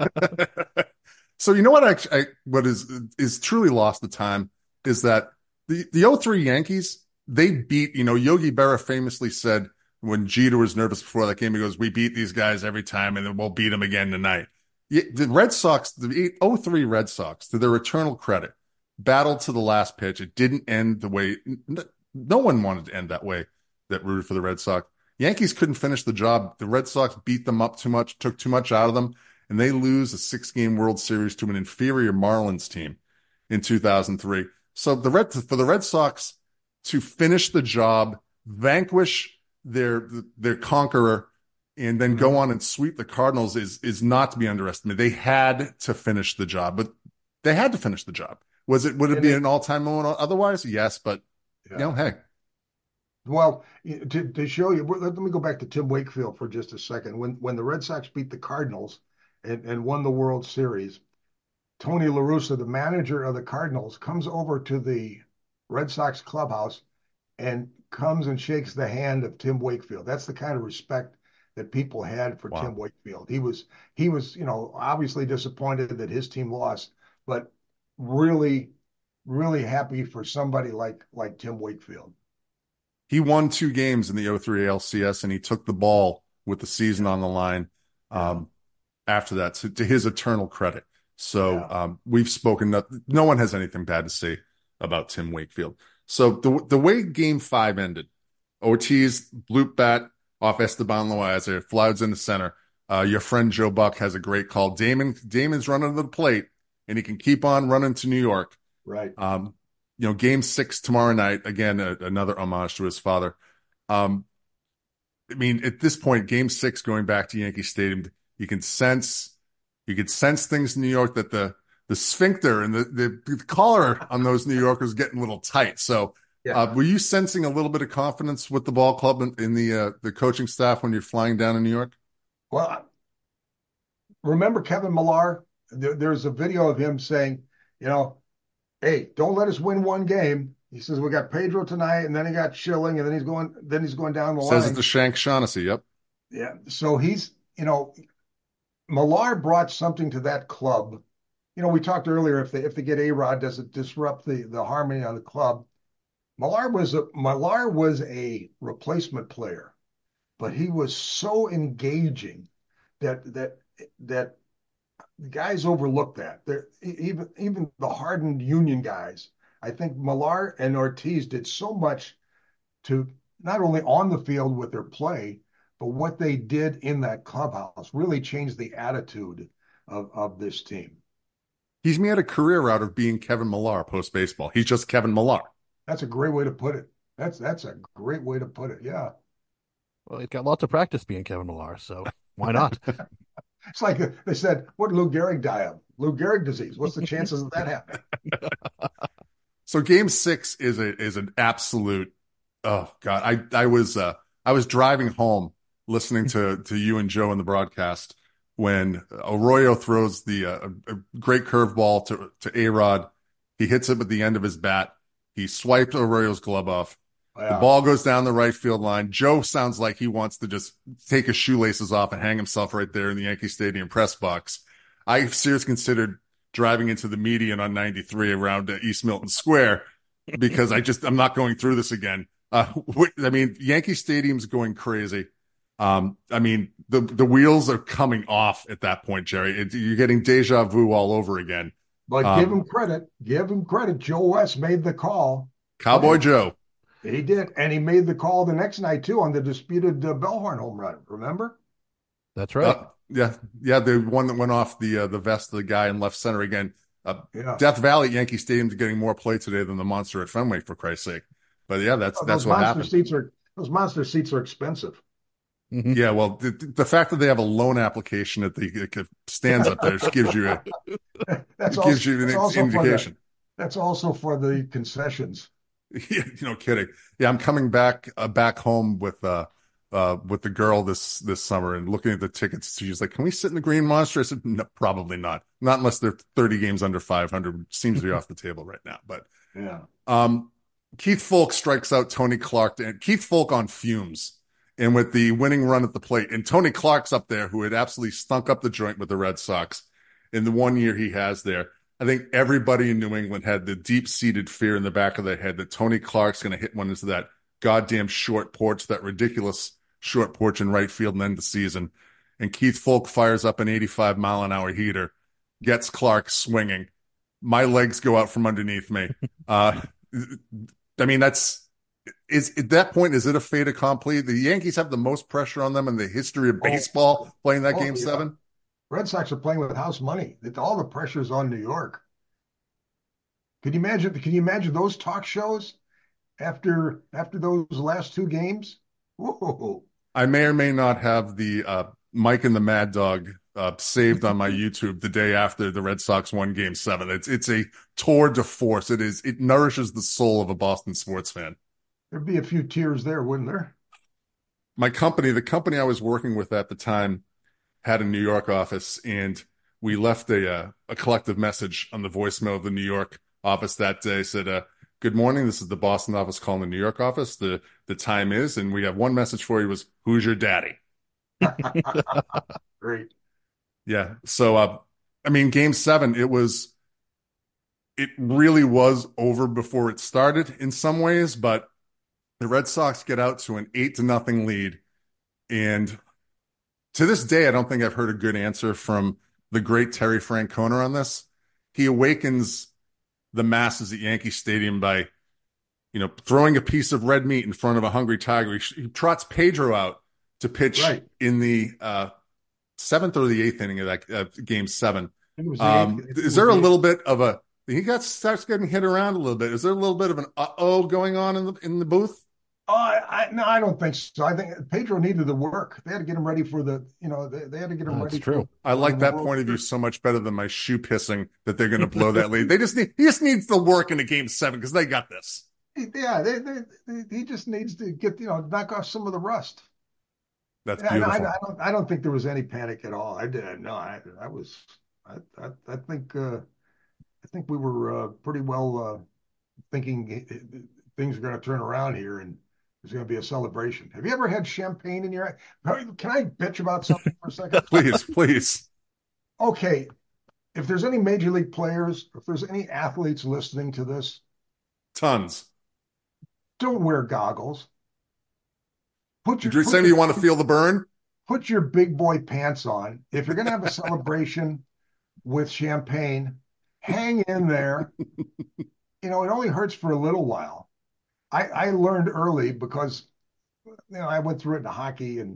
So you know what? What is truly lost the time is that the 03 Yankees, they beat. Yogi Berra famously said when Jeter was nervous before that game, he goes, "We beat these guys every time, and then we'll beat them again tonight." The Red Sox, the 03 Red Sox, to their eternal credit, battled to the last pitch. It didn't end the way no one wanted to end that way that rooted for the Red Sox. Yankees couldn't finish the job. The Red Sox beat them up too much, took too much out of them, and they lose a 6-game World Series to an inferior Marlins team in 2003. So for the Red Sox to finish the job, vanquish their conqueror, and then go on and sweep the Cardinals is not to be underestimated. They had to finish the job, but they had to finish the job. Would it be an all-time moment otherwise? Yes, but hey. Well, to show you, let me go back to Tim Wakefield for just a second. When the Red Sox beat the Cardinals and won the World Series, Tony La Russa, the manager of the Cardinals, comes over to the Red Sox clubhouse and comes and shakes the hand of Tim Wakefield. That's the kind of respect that people had for Tim Wakefield. He was, obviously disappointed that his team lost, but really, really happy for somebody like Tim Wakefield. He won 2 games in the 03 ALCS, and he took the ball with the season on the line after that, to his eternal credit. So we've spoken. No one has anything bad to say about Tim Wakefield. So the way Game 5 ended, Ortiz bloop bat off Esteban Loaiza, flies in the center. Your friend Joe Buck has a great call. Damon's running to the plate, and he can keep on running to New York. Right. Game 6 tomorrow night, again, another homage to his father. At this point, Game 6 going back to Yankee Stadium, you could sense things in New York, that the sphincter and the collar on those New Yorkers getting a little tight. So were you sensing a little bit of confidence with the ball club in the coaching staff when you're flying down in New York? Well, remember Kevin Millar? There's a video of him saying, hey, don't let us win one game. He says, we got Pedro tonight, and then he got Schilling, and then he's going down the line. Says it to Shank Shaughnessy, yep. Yeah, so he's, Millar brought something to that club. We talked earlier, if they get A-Rod, does it disrupt the harmony on the club? Millar was a replacement player, but he was so engaging that guys overlook that. Even the hardened Union guys. I think Millar and Ortiz did so much to not only on the field with their play, but what they did in that clubhouse really changed the attitude of this team. He's made a career out of being Kevin Millar post-baseball. He's just Kevin Millar. That's a great way to put it. That's a great way to put it, yeah. Well, he's got lots of practice being Kevin Millar, so why not? It's like they said, what did Lou Gehrig die of? Lou Gehrig disease. What's the chances of that happening? So Game 6 is an absolute, oh God. I was driving home listening to you and Joe in the broadcast when Arroyo throws a great curveball to A-Rod. He hits it at the end of his bat. He swiped Arroyo's glove off. The ball goes down the right field line. Joe sounds like he wants to just take his shoelaces off and hang himself right there in the Yankee Stadium press box. I seriously considered driving into the median on 93 around East Milton Square because I'm not going through this again. Yankee Stadium's going crazy. The wheels are coming off at that point, Jerry. You're getting deja vu all over again But give him credit. Give him credit. Joe West made the call. Cowboy Joe. He did. And he made the call the next night, too, on the disputed Bellhorn home run. Remember? That's right. Yeah. The one that went off the vest of the guy in left center again. Death Valley at Yankee Stadium is getting more play today than the Monster at Fenway, for Christ's sake. But yeah, that's what happened. Those monster seats are expensive. Mm-hmm. Yeah, well, the fact that they have a loan application that the stands up there gives you an indication. That's also for the concessions. Yeah, no kidding. Yeah, I'm coming back home with the girl this summer and looking at the tickets. She's like, "Can we sit in the Green Monster?" I said, "No, probably not. Not unless they're 30 games under 500, which seems to be off the table right now." But yeah. Keith Foulke strikes out Tony Clark, and Keith Foulke on fumes, and with the winning run at the plate, and Tony Clark's up there, who had absolutely stunk up the joint with the Red Sox in the 1 year he has there. I think everybody in New England had the deep-seated fear in the back of their head that Tony Clark's going to hit one into that goddamn short porch, that ridiculous short porch in right field and end the season. And Keith Foulke fires up an 85-mile-an-hour heater, gets Clark swinging. My legs go out from underneath me. I mean, at that point, is it a fait accompli? The Yankees have the most pressure on them in the history of baseball playing that Game 7. Red Sox are playing with house money. All the pressure's on New York. Can you imagine those talk shows after those last two games? Whoa. I may or may not have the Mike and the Mad Dog saved on my YouTube the day after the Red Sox won Game 7. It's a tour de force. It nourishes the soul of a Boston sports fan. There'd be a few tears there, wouldn't there? The company I was working with at the time, had a New York office, and we left a collective message on the voicemail of the New York office that day. Said, "Good morning. This is the Boston office calling the New York office. The time is, and we have one message for you. Was who's your daddy?" Great. Yeah. So, Game 7, it really was over before it started in some ways, but the Red Sox get out to an 8-0 lead. And to this day, I don't think I've heard a good answer from the great Terry Francona on this. He awakens the masses at Yankee Stadium by, throwing a piece of red meat in front of a hungry tiger. He trots Pedro out to pitch in the 7th or the 8th inning of that Game 7. Is there a little bit of starts getting hit around a little bit? Is there a little bit of an going on in the booth? No, I don't think so. I think Pedro needed the work. They had to get him ready for they had to get him ready. That's true. I like that point of view so much better than my shoe pissing that they're going to blow that lead. He just needs the work into Game 7 because they got this. Yeah, he just needs to get knock off some of the rust. That's beautiful. I don't think there was any panic at all. I think we were pretty well thinking things are going to turn around here and there's going to be a celebration. Have you ever had champagne in your eye? Can I bitch about something for a second? Please. Okay. If there's any major league players, if there's any athletes listening to this, tons. Don't wear goggles. You're saying you want to feel the burn? Put your big boy pants on. If you're going to have a celebration with champagne, hang in there. It only hurts for a little while. I learned early because, I went through it in hockey and,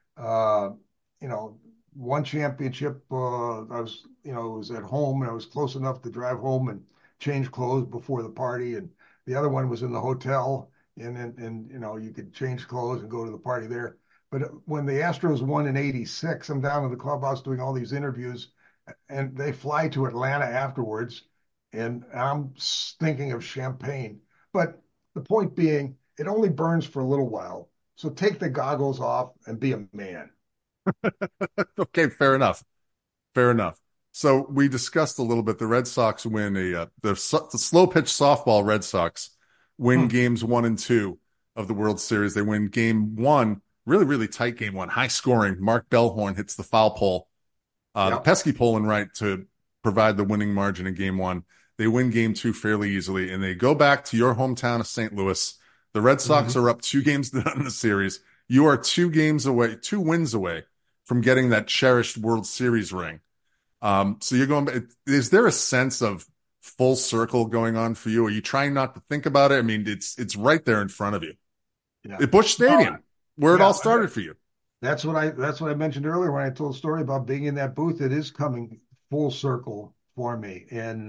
one championship, I was, was at home and I was close enough to drive home and change clothes before the party. And the other one was in the hotel and you could change clothes and go to the party there. But when the Astros won in '86, I'm down in the clubhouse doing all these interviews and they fly to Atlanta afterwards. And I'm thinking of champagne. But the point being, it only burns for a little while. So take the goggles off and be a man. Okay, fair enough. So we discussed a little bit. The Red Sox win the slow pitch softball Red Sox win games 1 and 2 of the World Series. They win Game 1, really, really tight Game 1, high scoring. Mark Bellhorn hits the foul pole, the pesky pole in right to provide the winning margin in Game 1. They win Game 2 fairly easily, and they go back to your hometown of St. Louis. The Red Sox are up 2 games in the series. You are 2 wins away from getting that cherished World Series ring. So you're going, is there a sense of full circle going on for you? Are you trying not to think about it? I mean, it's right there in front of you. Yeah. At Busch Stadium, where it all started for you. That's what I mentioned earlier when I told the story about being in that booth. It is coming full circle for me. And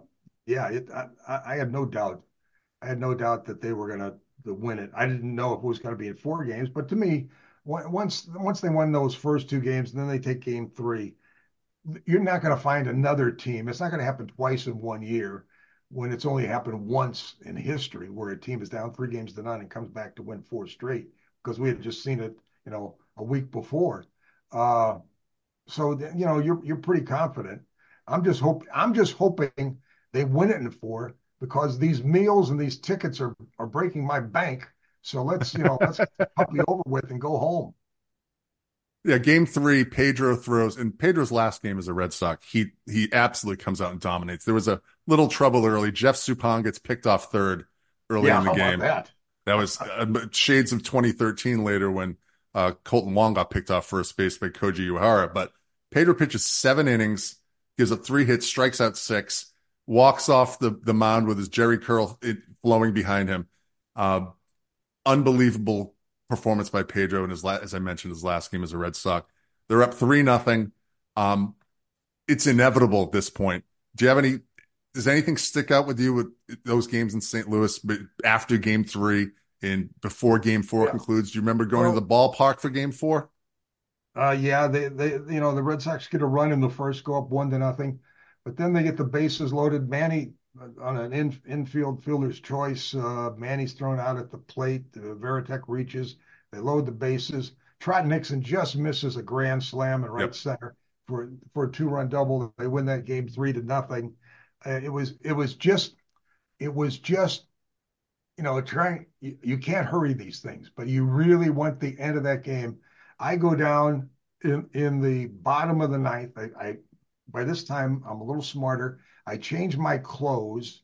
I had no doubt. I had no doubt that they were going to win it. I didn't know if it was going to be in 4 games, but to me, once they won those first 2 games and then they take game 3, you're not going to find another team. It's not going to happen twice in 1 year when it's only happened once in history where a team is down 3 games to none and comes back to win 4 straight, because we had just seen it, a week before. So you're pretty confident. I'm just hoping they win it in 4, because these meals and these tickets are breaking my bank. So let's get the puppy over with and go home. Yeah, game 3, Pedro throws, and Pedro's last game as a Red Sox, he absolutely comes out and dominates. There was a little trouble early. Jeff Suppan gets picked off third early in the game. That was shades of 2013 later when Colton Wong got picked off first base by Koji Uehara. But Pedro pitches 7 innings, gives up 3 hits, strikes out 6, walks off the mound with his Jerry curl flowing behind him. Unbelievable performance by Pedro in as I mentioned, his last game as a Red Sox. They're up 3-0. It's inevitable at this point. Does anything stick out with you with those games in St. Louis after game 3 and before game 4 concludes? Do you remember going to the ballpark for game 4? Yeah, they the Red Sox get a run in the first, go up 1-0, but then they get the bases loaded. Manny on an infield fielder's choice. Manny's thrown out at the plate. Varitek reaches. They load the bases. Trot Nixon just misses a grand slam in right center for a 2-run double. They win that game 3-0. It was just trying. You can't hurry these things, but you really want the end of that game. I go down in the bottom of the 9th. I by this time I'm a little smarter. I change my clothes,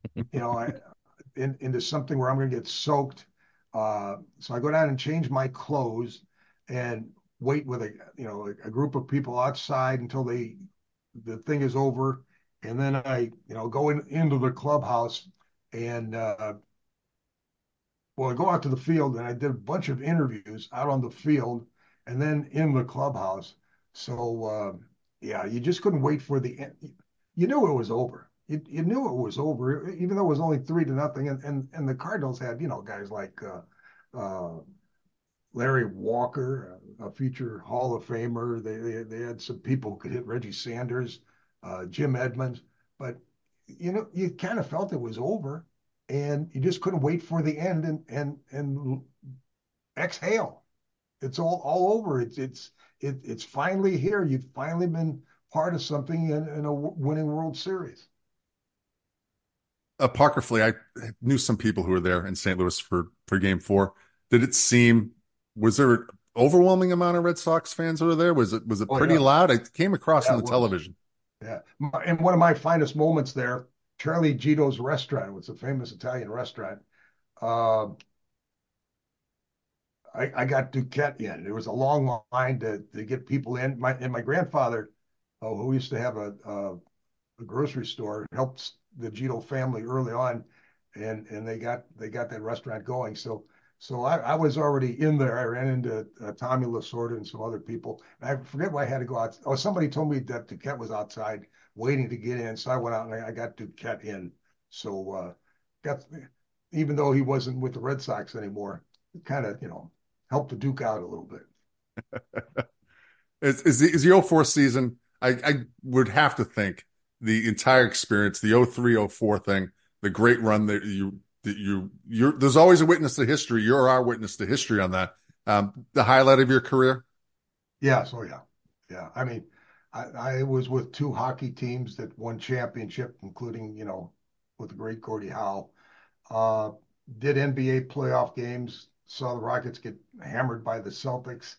into something where I'm going to get soaked. So I go down and change my clothes and wait with a group of people outside until the thing is over, and then I go into the clubhouse and I go out to the field, and I did a bunch of interviews out on the field and then in the clubhouse. So you just couldn't wait for the end. You knew it was over. You knew it was over, even though it was only 3-0. And the Cardinals had, guys like Larry Walker, a future Hall of Famer. They had some people who could hit. Reggie Sanders, Jim Edmonds. But, you kind of felt it was over, and you just couldn't wait for the end and exhale. It's all over. It's finally here. You've finally been part of something in a winning World Series. Parker Flea, I knew some people who were there in St. Louis for game 4. Was there an overwhelming amount of Red Sox fans who were there? Was it pretty loud? I came across on the television. Yeah. And one of my finest moments there, Charlie Gito's restaurant. It was a famous Italian restaurant. I got Duquette in. There was a long line to get people in. My grandfather, who used to have a grocery store, helped the Gito family early on, and they got that restaurant going. So I was already in there. I ran into Tommy Lasorda and some other people. And I forget why I had to go out. Oh, somebody told me that Duquette was outside waiting to get in. So I went out and I got Duquette in. So even though he wasn't with the Red Sox anymore, it kind of helped the Duke out a little bit. Is the 04 season? I would have to think the entire experience, the 03-04 thing, the great run that you're there's always a witness to history. You're our witness to history on that. The highlight of your career? Yeah. So yeah. I mean, I was with 2 hockey teams that won championship, including, with the great Gordie Howe. Did NBA playoff games, saw the Rockets get hammered by the Celtics.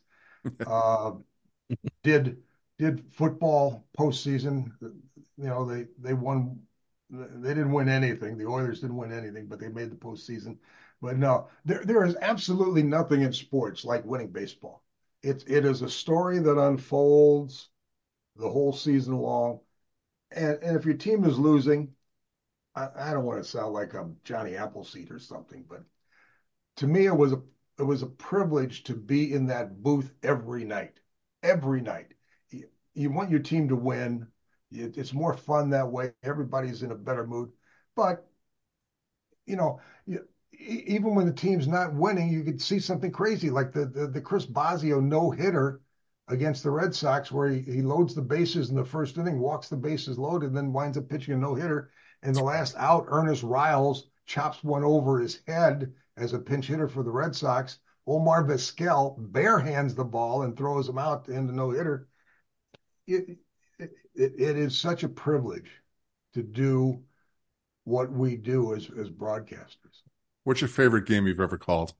Did football postseason. They won. They didn't win anything. The Oilers didn't win anything, but they made the postseason. But no, there is absolutely nothing in sports like winning baseball. It is a story that unfolds the whole season long. And if your team is losing, I don't want to sound like I'm Johnny Appleseed or something, but to me, it was a privilege to be in that booth every night. Every night, you want your team to win. It's more fun that way. Everybody's in a better mood. But you know, even when the team's not winning, you could see something crazy like the Chris Bosio no hitter against the Red Sox, where he loads the bases in the first inning, walks the bases loaded, and then winds up pitching a no hitter. And the last out, Ernest Riles chops one over his head as a pinch hitter for the Red Sox. Omar Vizquel bare hands the ball and throws him out to end the no hitter. It is such a privilege to do what we do as broadcasters. What's your favorite game you've ever called?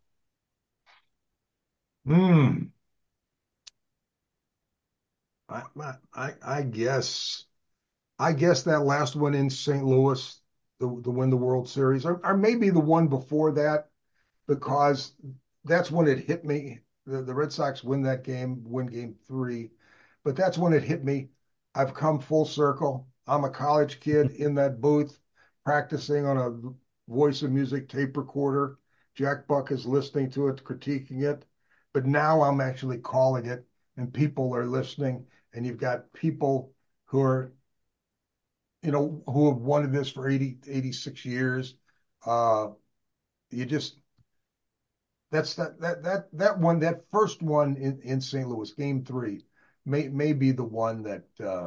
I guess that last one in St. Louis, the win the World Series, or maybe the one before that, because that's when it hit me. The Red Sox win that game, win game 3, but that's when it hit me. I've come full circle. I'm a college kid in that booth practicing on a Voice of Music tape recorder. Jack Buck is listening to it, critiquing it, but now I'm actually calling it, and people are listening, and you've got people who are, who have wanted this for 86 years. That's that one, that first one in St. Louis, game 3, may be the one that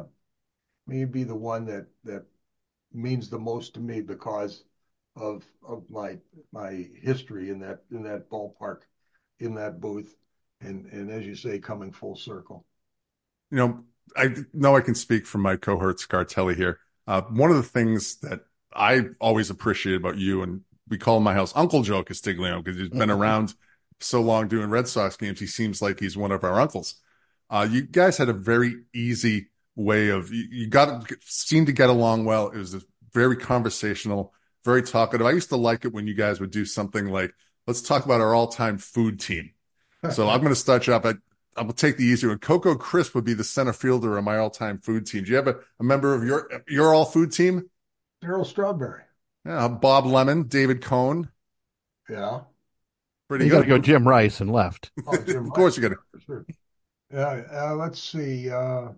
means the most to me because of my history in that ballpark, in that booth, and as you say, coming full circle. I know I can speak for my cohort Scartelli here. One of the things that I always appreciate about you, and we call him my house Uncle Joe Castiglione because he's been around so long doing Red Sox games. He seems like he's one of our uncles. You guys had a very easy way of, seemed to get along well. It was very conversational, very talkative. I used to like it when you guys would do something like, let's talk about our all-time food team. So I'm going to start you off. I will take the easy one. Coco Crisp would be the center fielder of my all-time food team. Do you have a member of your all food team? Darryl Strawberry. Yeah, Bob Lemon, David Cohn. Yeah. Pretty good. You got to go Jim Rice and left. Oh, Jim of course Rice. you got to. Sure. Yeah. Let's see. How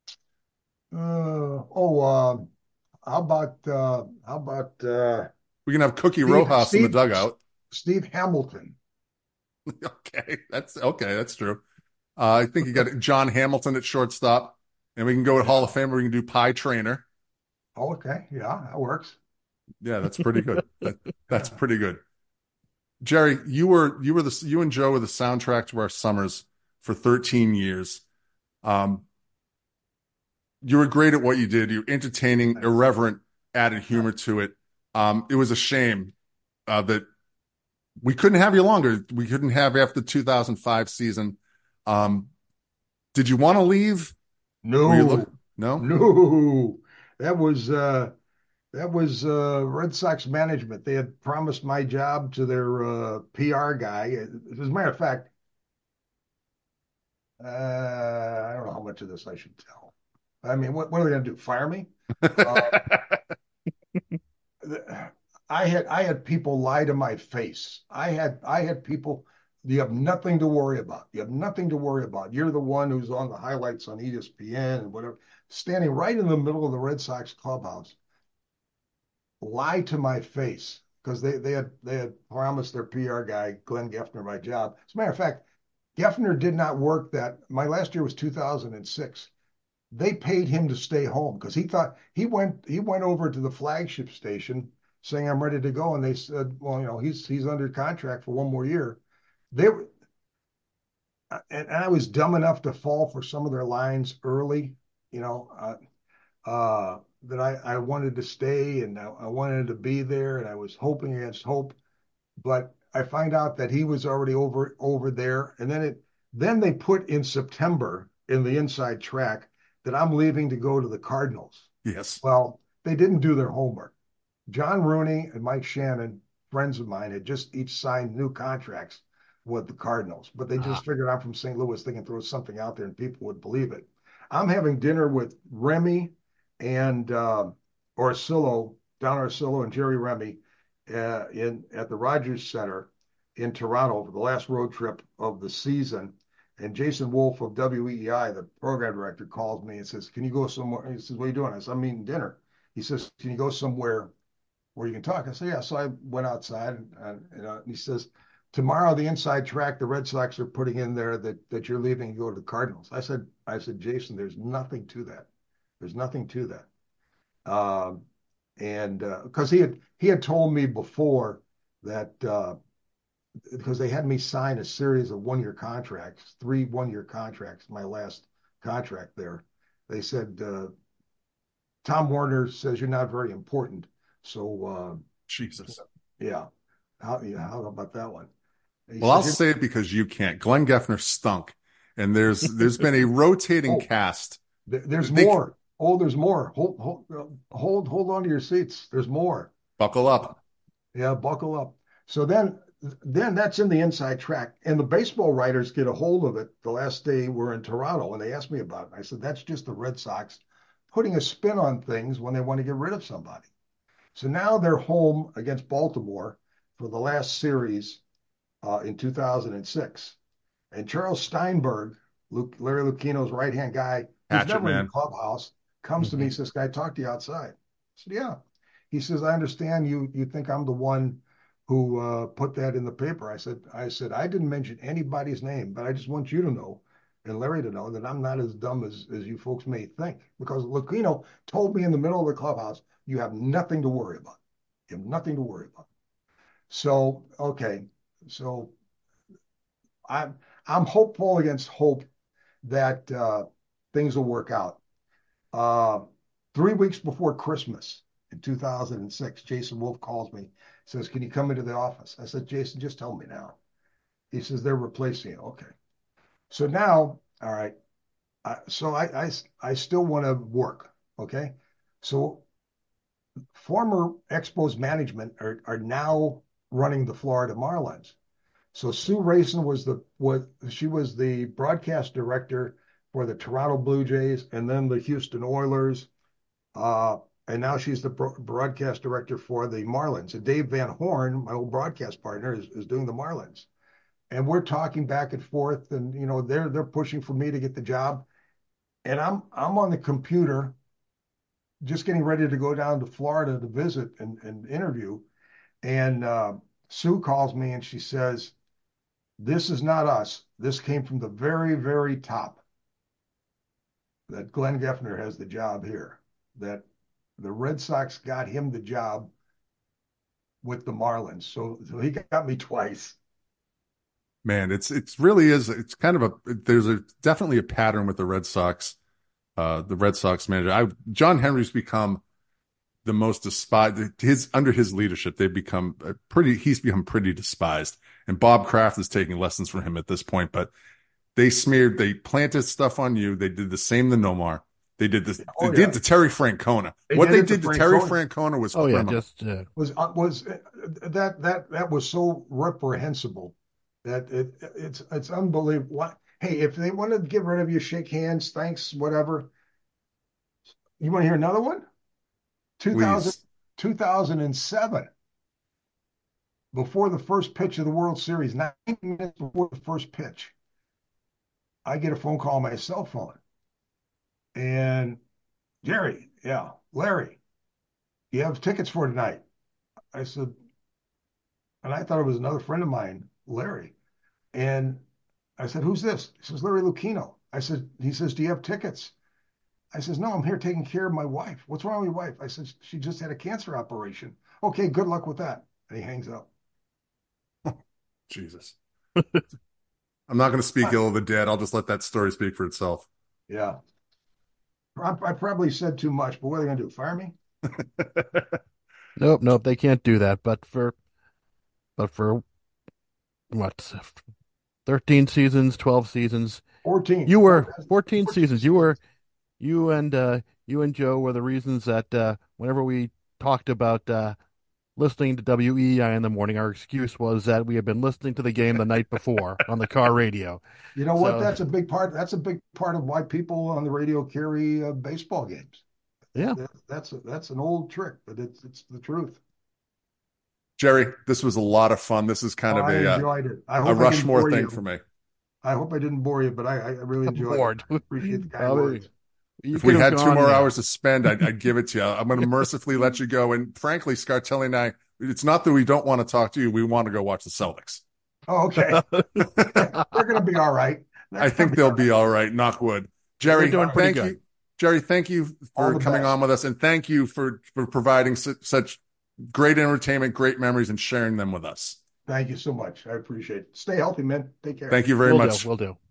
about we can have Cookie Rojas in the dugout. Steve Hamilton. Okay, that's true. I think you got John Hamilton at shortstop, and we can go with Hall of Famer. We can do Pie Trainer. Oh, okay, yeah, that works. Yeah, that's pretty good. That's pretty good. Jerry, you and Joe were the soundtrack to our summers for 13 years. You were great at what you did. You were entertaining, irreverent, added humor to it. It was a shame that we couldn't have you longer. We couldn't have after the 2005 season. Did you want to leave? No. No. That was Red Sox management. They had promised my job to their PR guy. As a matter of fact, I don't know how much of this I should tell. I mean, what are they going to do? Fire me? I had people lie to my face. I had people. You have nothing to worry about. You have nothing to worry about. You're the one who's on the highlights on ESPN and whatever, standing right in the middle of the Red Sox clubhouse. Lie to my face because they had promised their PR guy Glenn Geffner my job. As a matter of fact, Geffner did not work that. My last year was 2006. They paid him to stay home because he thought he went over to the flagship station saying I'm ready to go, and they said, well, he's under contract for one more year. And I was dumb enough to fall for some of their lines early, that I wanted to stay and I wanted to be there, and I was hoping against hope, but I find out that he was already over there, and then they put in September in the inside track that I'm leaving to go to the Cardinals. Yes. Well, they didn't do their homework. John Rooney and Mike Shannon, friends of mine, had just each signed new contracts with the Cardinals, but they just figured I'm from St. Louis. They can throw something out there and people would believe it. I'm having dinner with Remy and Orsillo, Don Orsillo and Jerry Remy at the Rogers Center in Toronto for the last road trip of the season. And Jason Wolf of WEEI, the program director, calls me and says, "Can you go somewhere?" He says, "What are you doing?" I said, "I'm eating dinner." He says, "Can you go somewhere where you can talk?" I said, "Yeah." So I went outside, and he says, "Tomorrow, the inside track, the Red Sox are putting in there that you're leaving and go to the Cardinals." I said, "Jason, there's nothing to that. There's nothing to that." And because he had told me before that because they had me sign a series of 1-year contracts, 3 1-year contracts, my last contract there. They said, "Tom Werner says you're not very important." So, Jesus. Yeah. How about that one? Well, I'll say it because you can't. Glenn Geffner stunk. And there's been a rotating cast. There's more. There's more. Hold on to your seats. There's more. Buckle up. Yeah, buckle up. So then that's in the inside track. And the baseball writers get a hold of it the last day we're in Toronto, and they asked me about it. I said, "That's just the Red Sox putting a spin on things when they want to get rid of somebody." So now they're home against Baltimore for the last series in 2006. And Charles Steinberg, Larry Lucchino's right-hand guy, who's never in the clubhouse, comes to me and says, "Can I talk to you outside?" I said, "Yeah." He says, "I understand you think I'm the one who put that in the paper." I said, "I didn't mention anybody's name, but I just want you to know and Larry to know that I'm not as dumb as you folks may think." Because Lucchino told me in the middle of the clubhouse, "You have nothing to worry about. You have nothing to worry about." So, okay. So I'm hopeful against hope that things will work out. 3 weeks before Christmas in 2006, Jason Wolf calls me, says, "Can you come into the office?" I said, "Jason, just tell me now." He says, "They're replacing you." Okay. So now, all right. So I still want to work. Okay. So former Expos management are now running the Florida Marlins. So Sue Rayson was the broadcast director for the Toronto Blue Jays and then the Houston Oilers. And now she's the broadcast director for the Marlins. And Dave Van Horn, my old broadcast partner, is doing the Marlins. And we're talking back and forth, and they're pushing for me to get the job. And I'm on the computer, just getting ready to go down to Florida to visit and interview. And Sue calls me and she says, "This is not us. This came from the very, very top. That Glenn Geffner has the job here. That the Red Sox got him the job with the Marlins. So he got me twice." Man, it's really is. It's kind of there's definitely a pattern with the Red Sox manager. John Henry's become the most despised. Under his leadership, he's become pretty despised. And Bob Kraft is taking lessons from him at this point. But they planted stuff on you. They did the same to Nomar. They did this. Did to Terry Francona. What they did to Terry Francona was criminal. That was so reprehensible that it's unbelievable. Hey, if they wanted to get rid of you, shake hands, thanks, whatever. You want to hear another one? 2007, before the first pitch of the World Series, 9 minutes before the first pitch, I get a phone call on my cell phone. And Jerry, yeah, Larry, you have tickets for tonight. I said, and I thought it was another friend of mine, Larry. And I said, "Who's this?" He says, "Larry Lucchino." He says, "Do you have tickets?" I says, "No, I'm here taking care of my wife." "What's wrong with your wife?" I said, "She just had a cancer operation." "Okay, good luck with that." And he hangs up. Jesus. I'm not going to speak ill of the dead. I'll just let that story speak for itself. Yeah. I probably said too much, but what are they going to do? Fire me? Nope. They can't do that. But for what, 13 seasons, 12 seasons, 14. You were 14 seasons. You and Joe were the reasons that whenever we talked about listening to WEEI in the morning. Our excuse was that we had been listening to the game the night before on the car radio. You know what? That's a big part. That's a big part of why people on the radio carry baseball games. Yeah, that's an old trick, but it's the truth. Jerry, this was a lot of fun. This is kind of a Rushmore thing for me. I hope I didn't bore you, but I really enjoyed it. Appreciate the kind words. If we had 2 more hours to spend, I'd give it to you. I'm going to mercifully let you go. And frankly, Scartelli and I, it's not that we don't want to talk to you. We want to go watch the Celtics. Oh, okay. They're going to be all right. I think they'll be all right. Knock wood. Jerry, thank you. Jerry, thank you for coming on with us. And thank you for providing such great entertainment, great memories, and sharing them with us. Thank you so much. I appreciate it. Stay healthy, man. Take care. Thank you very much. Will do.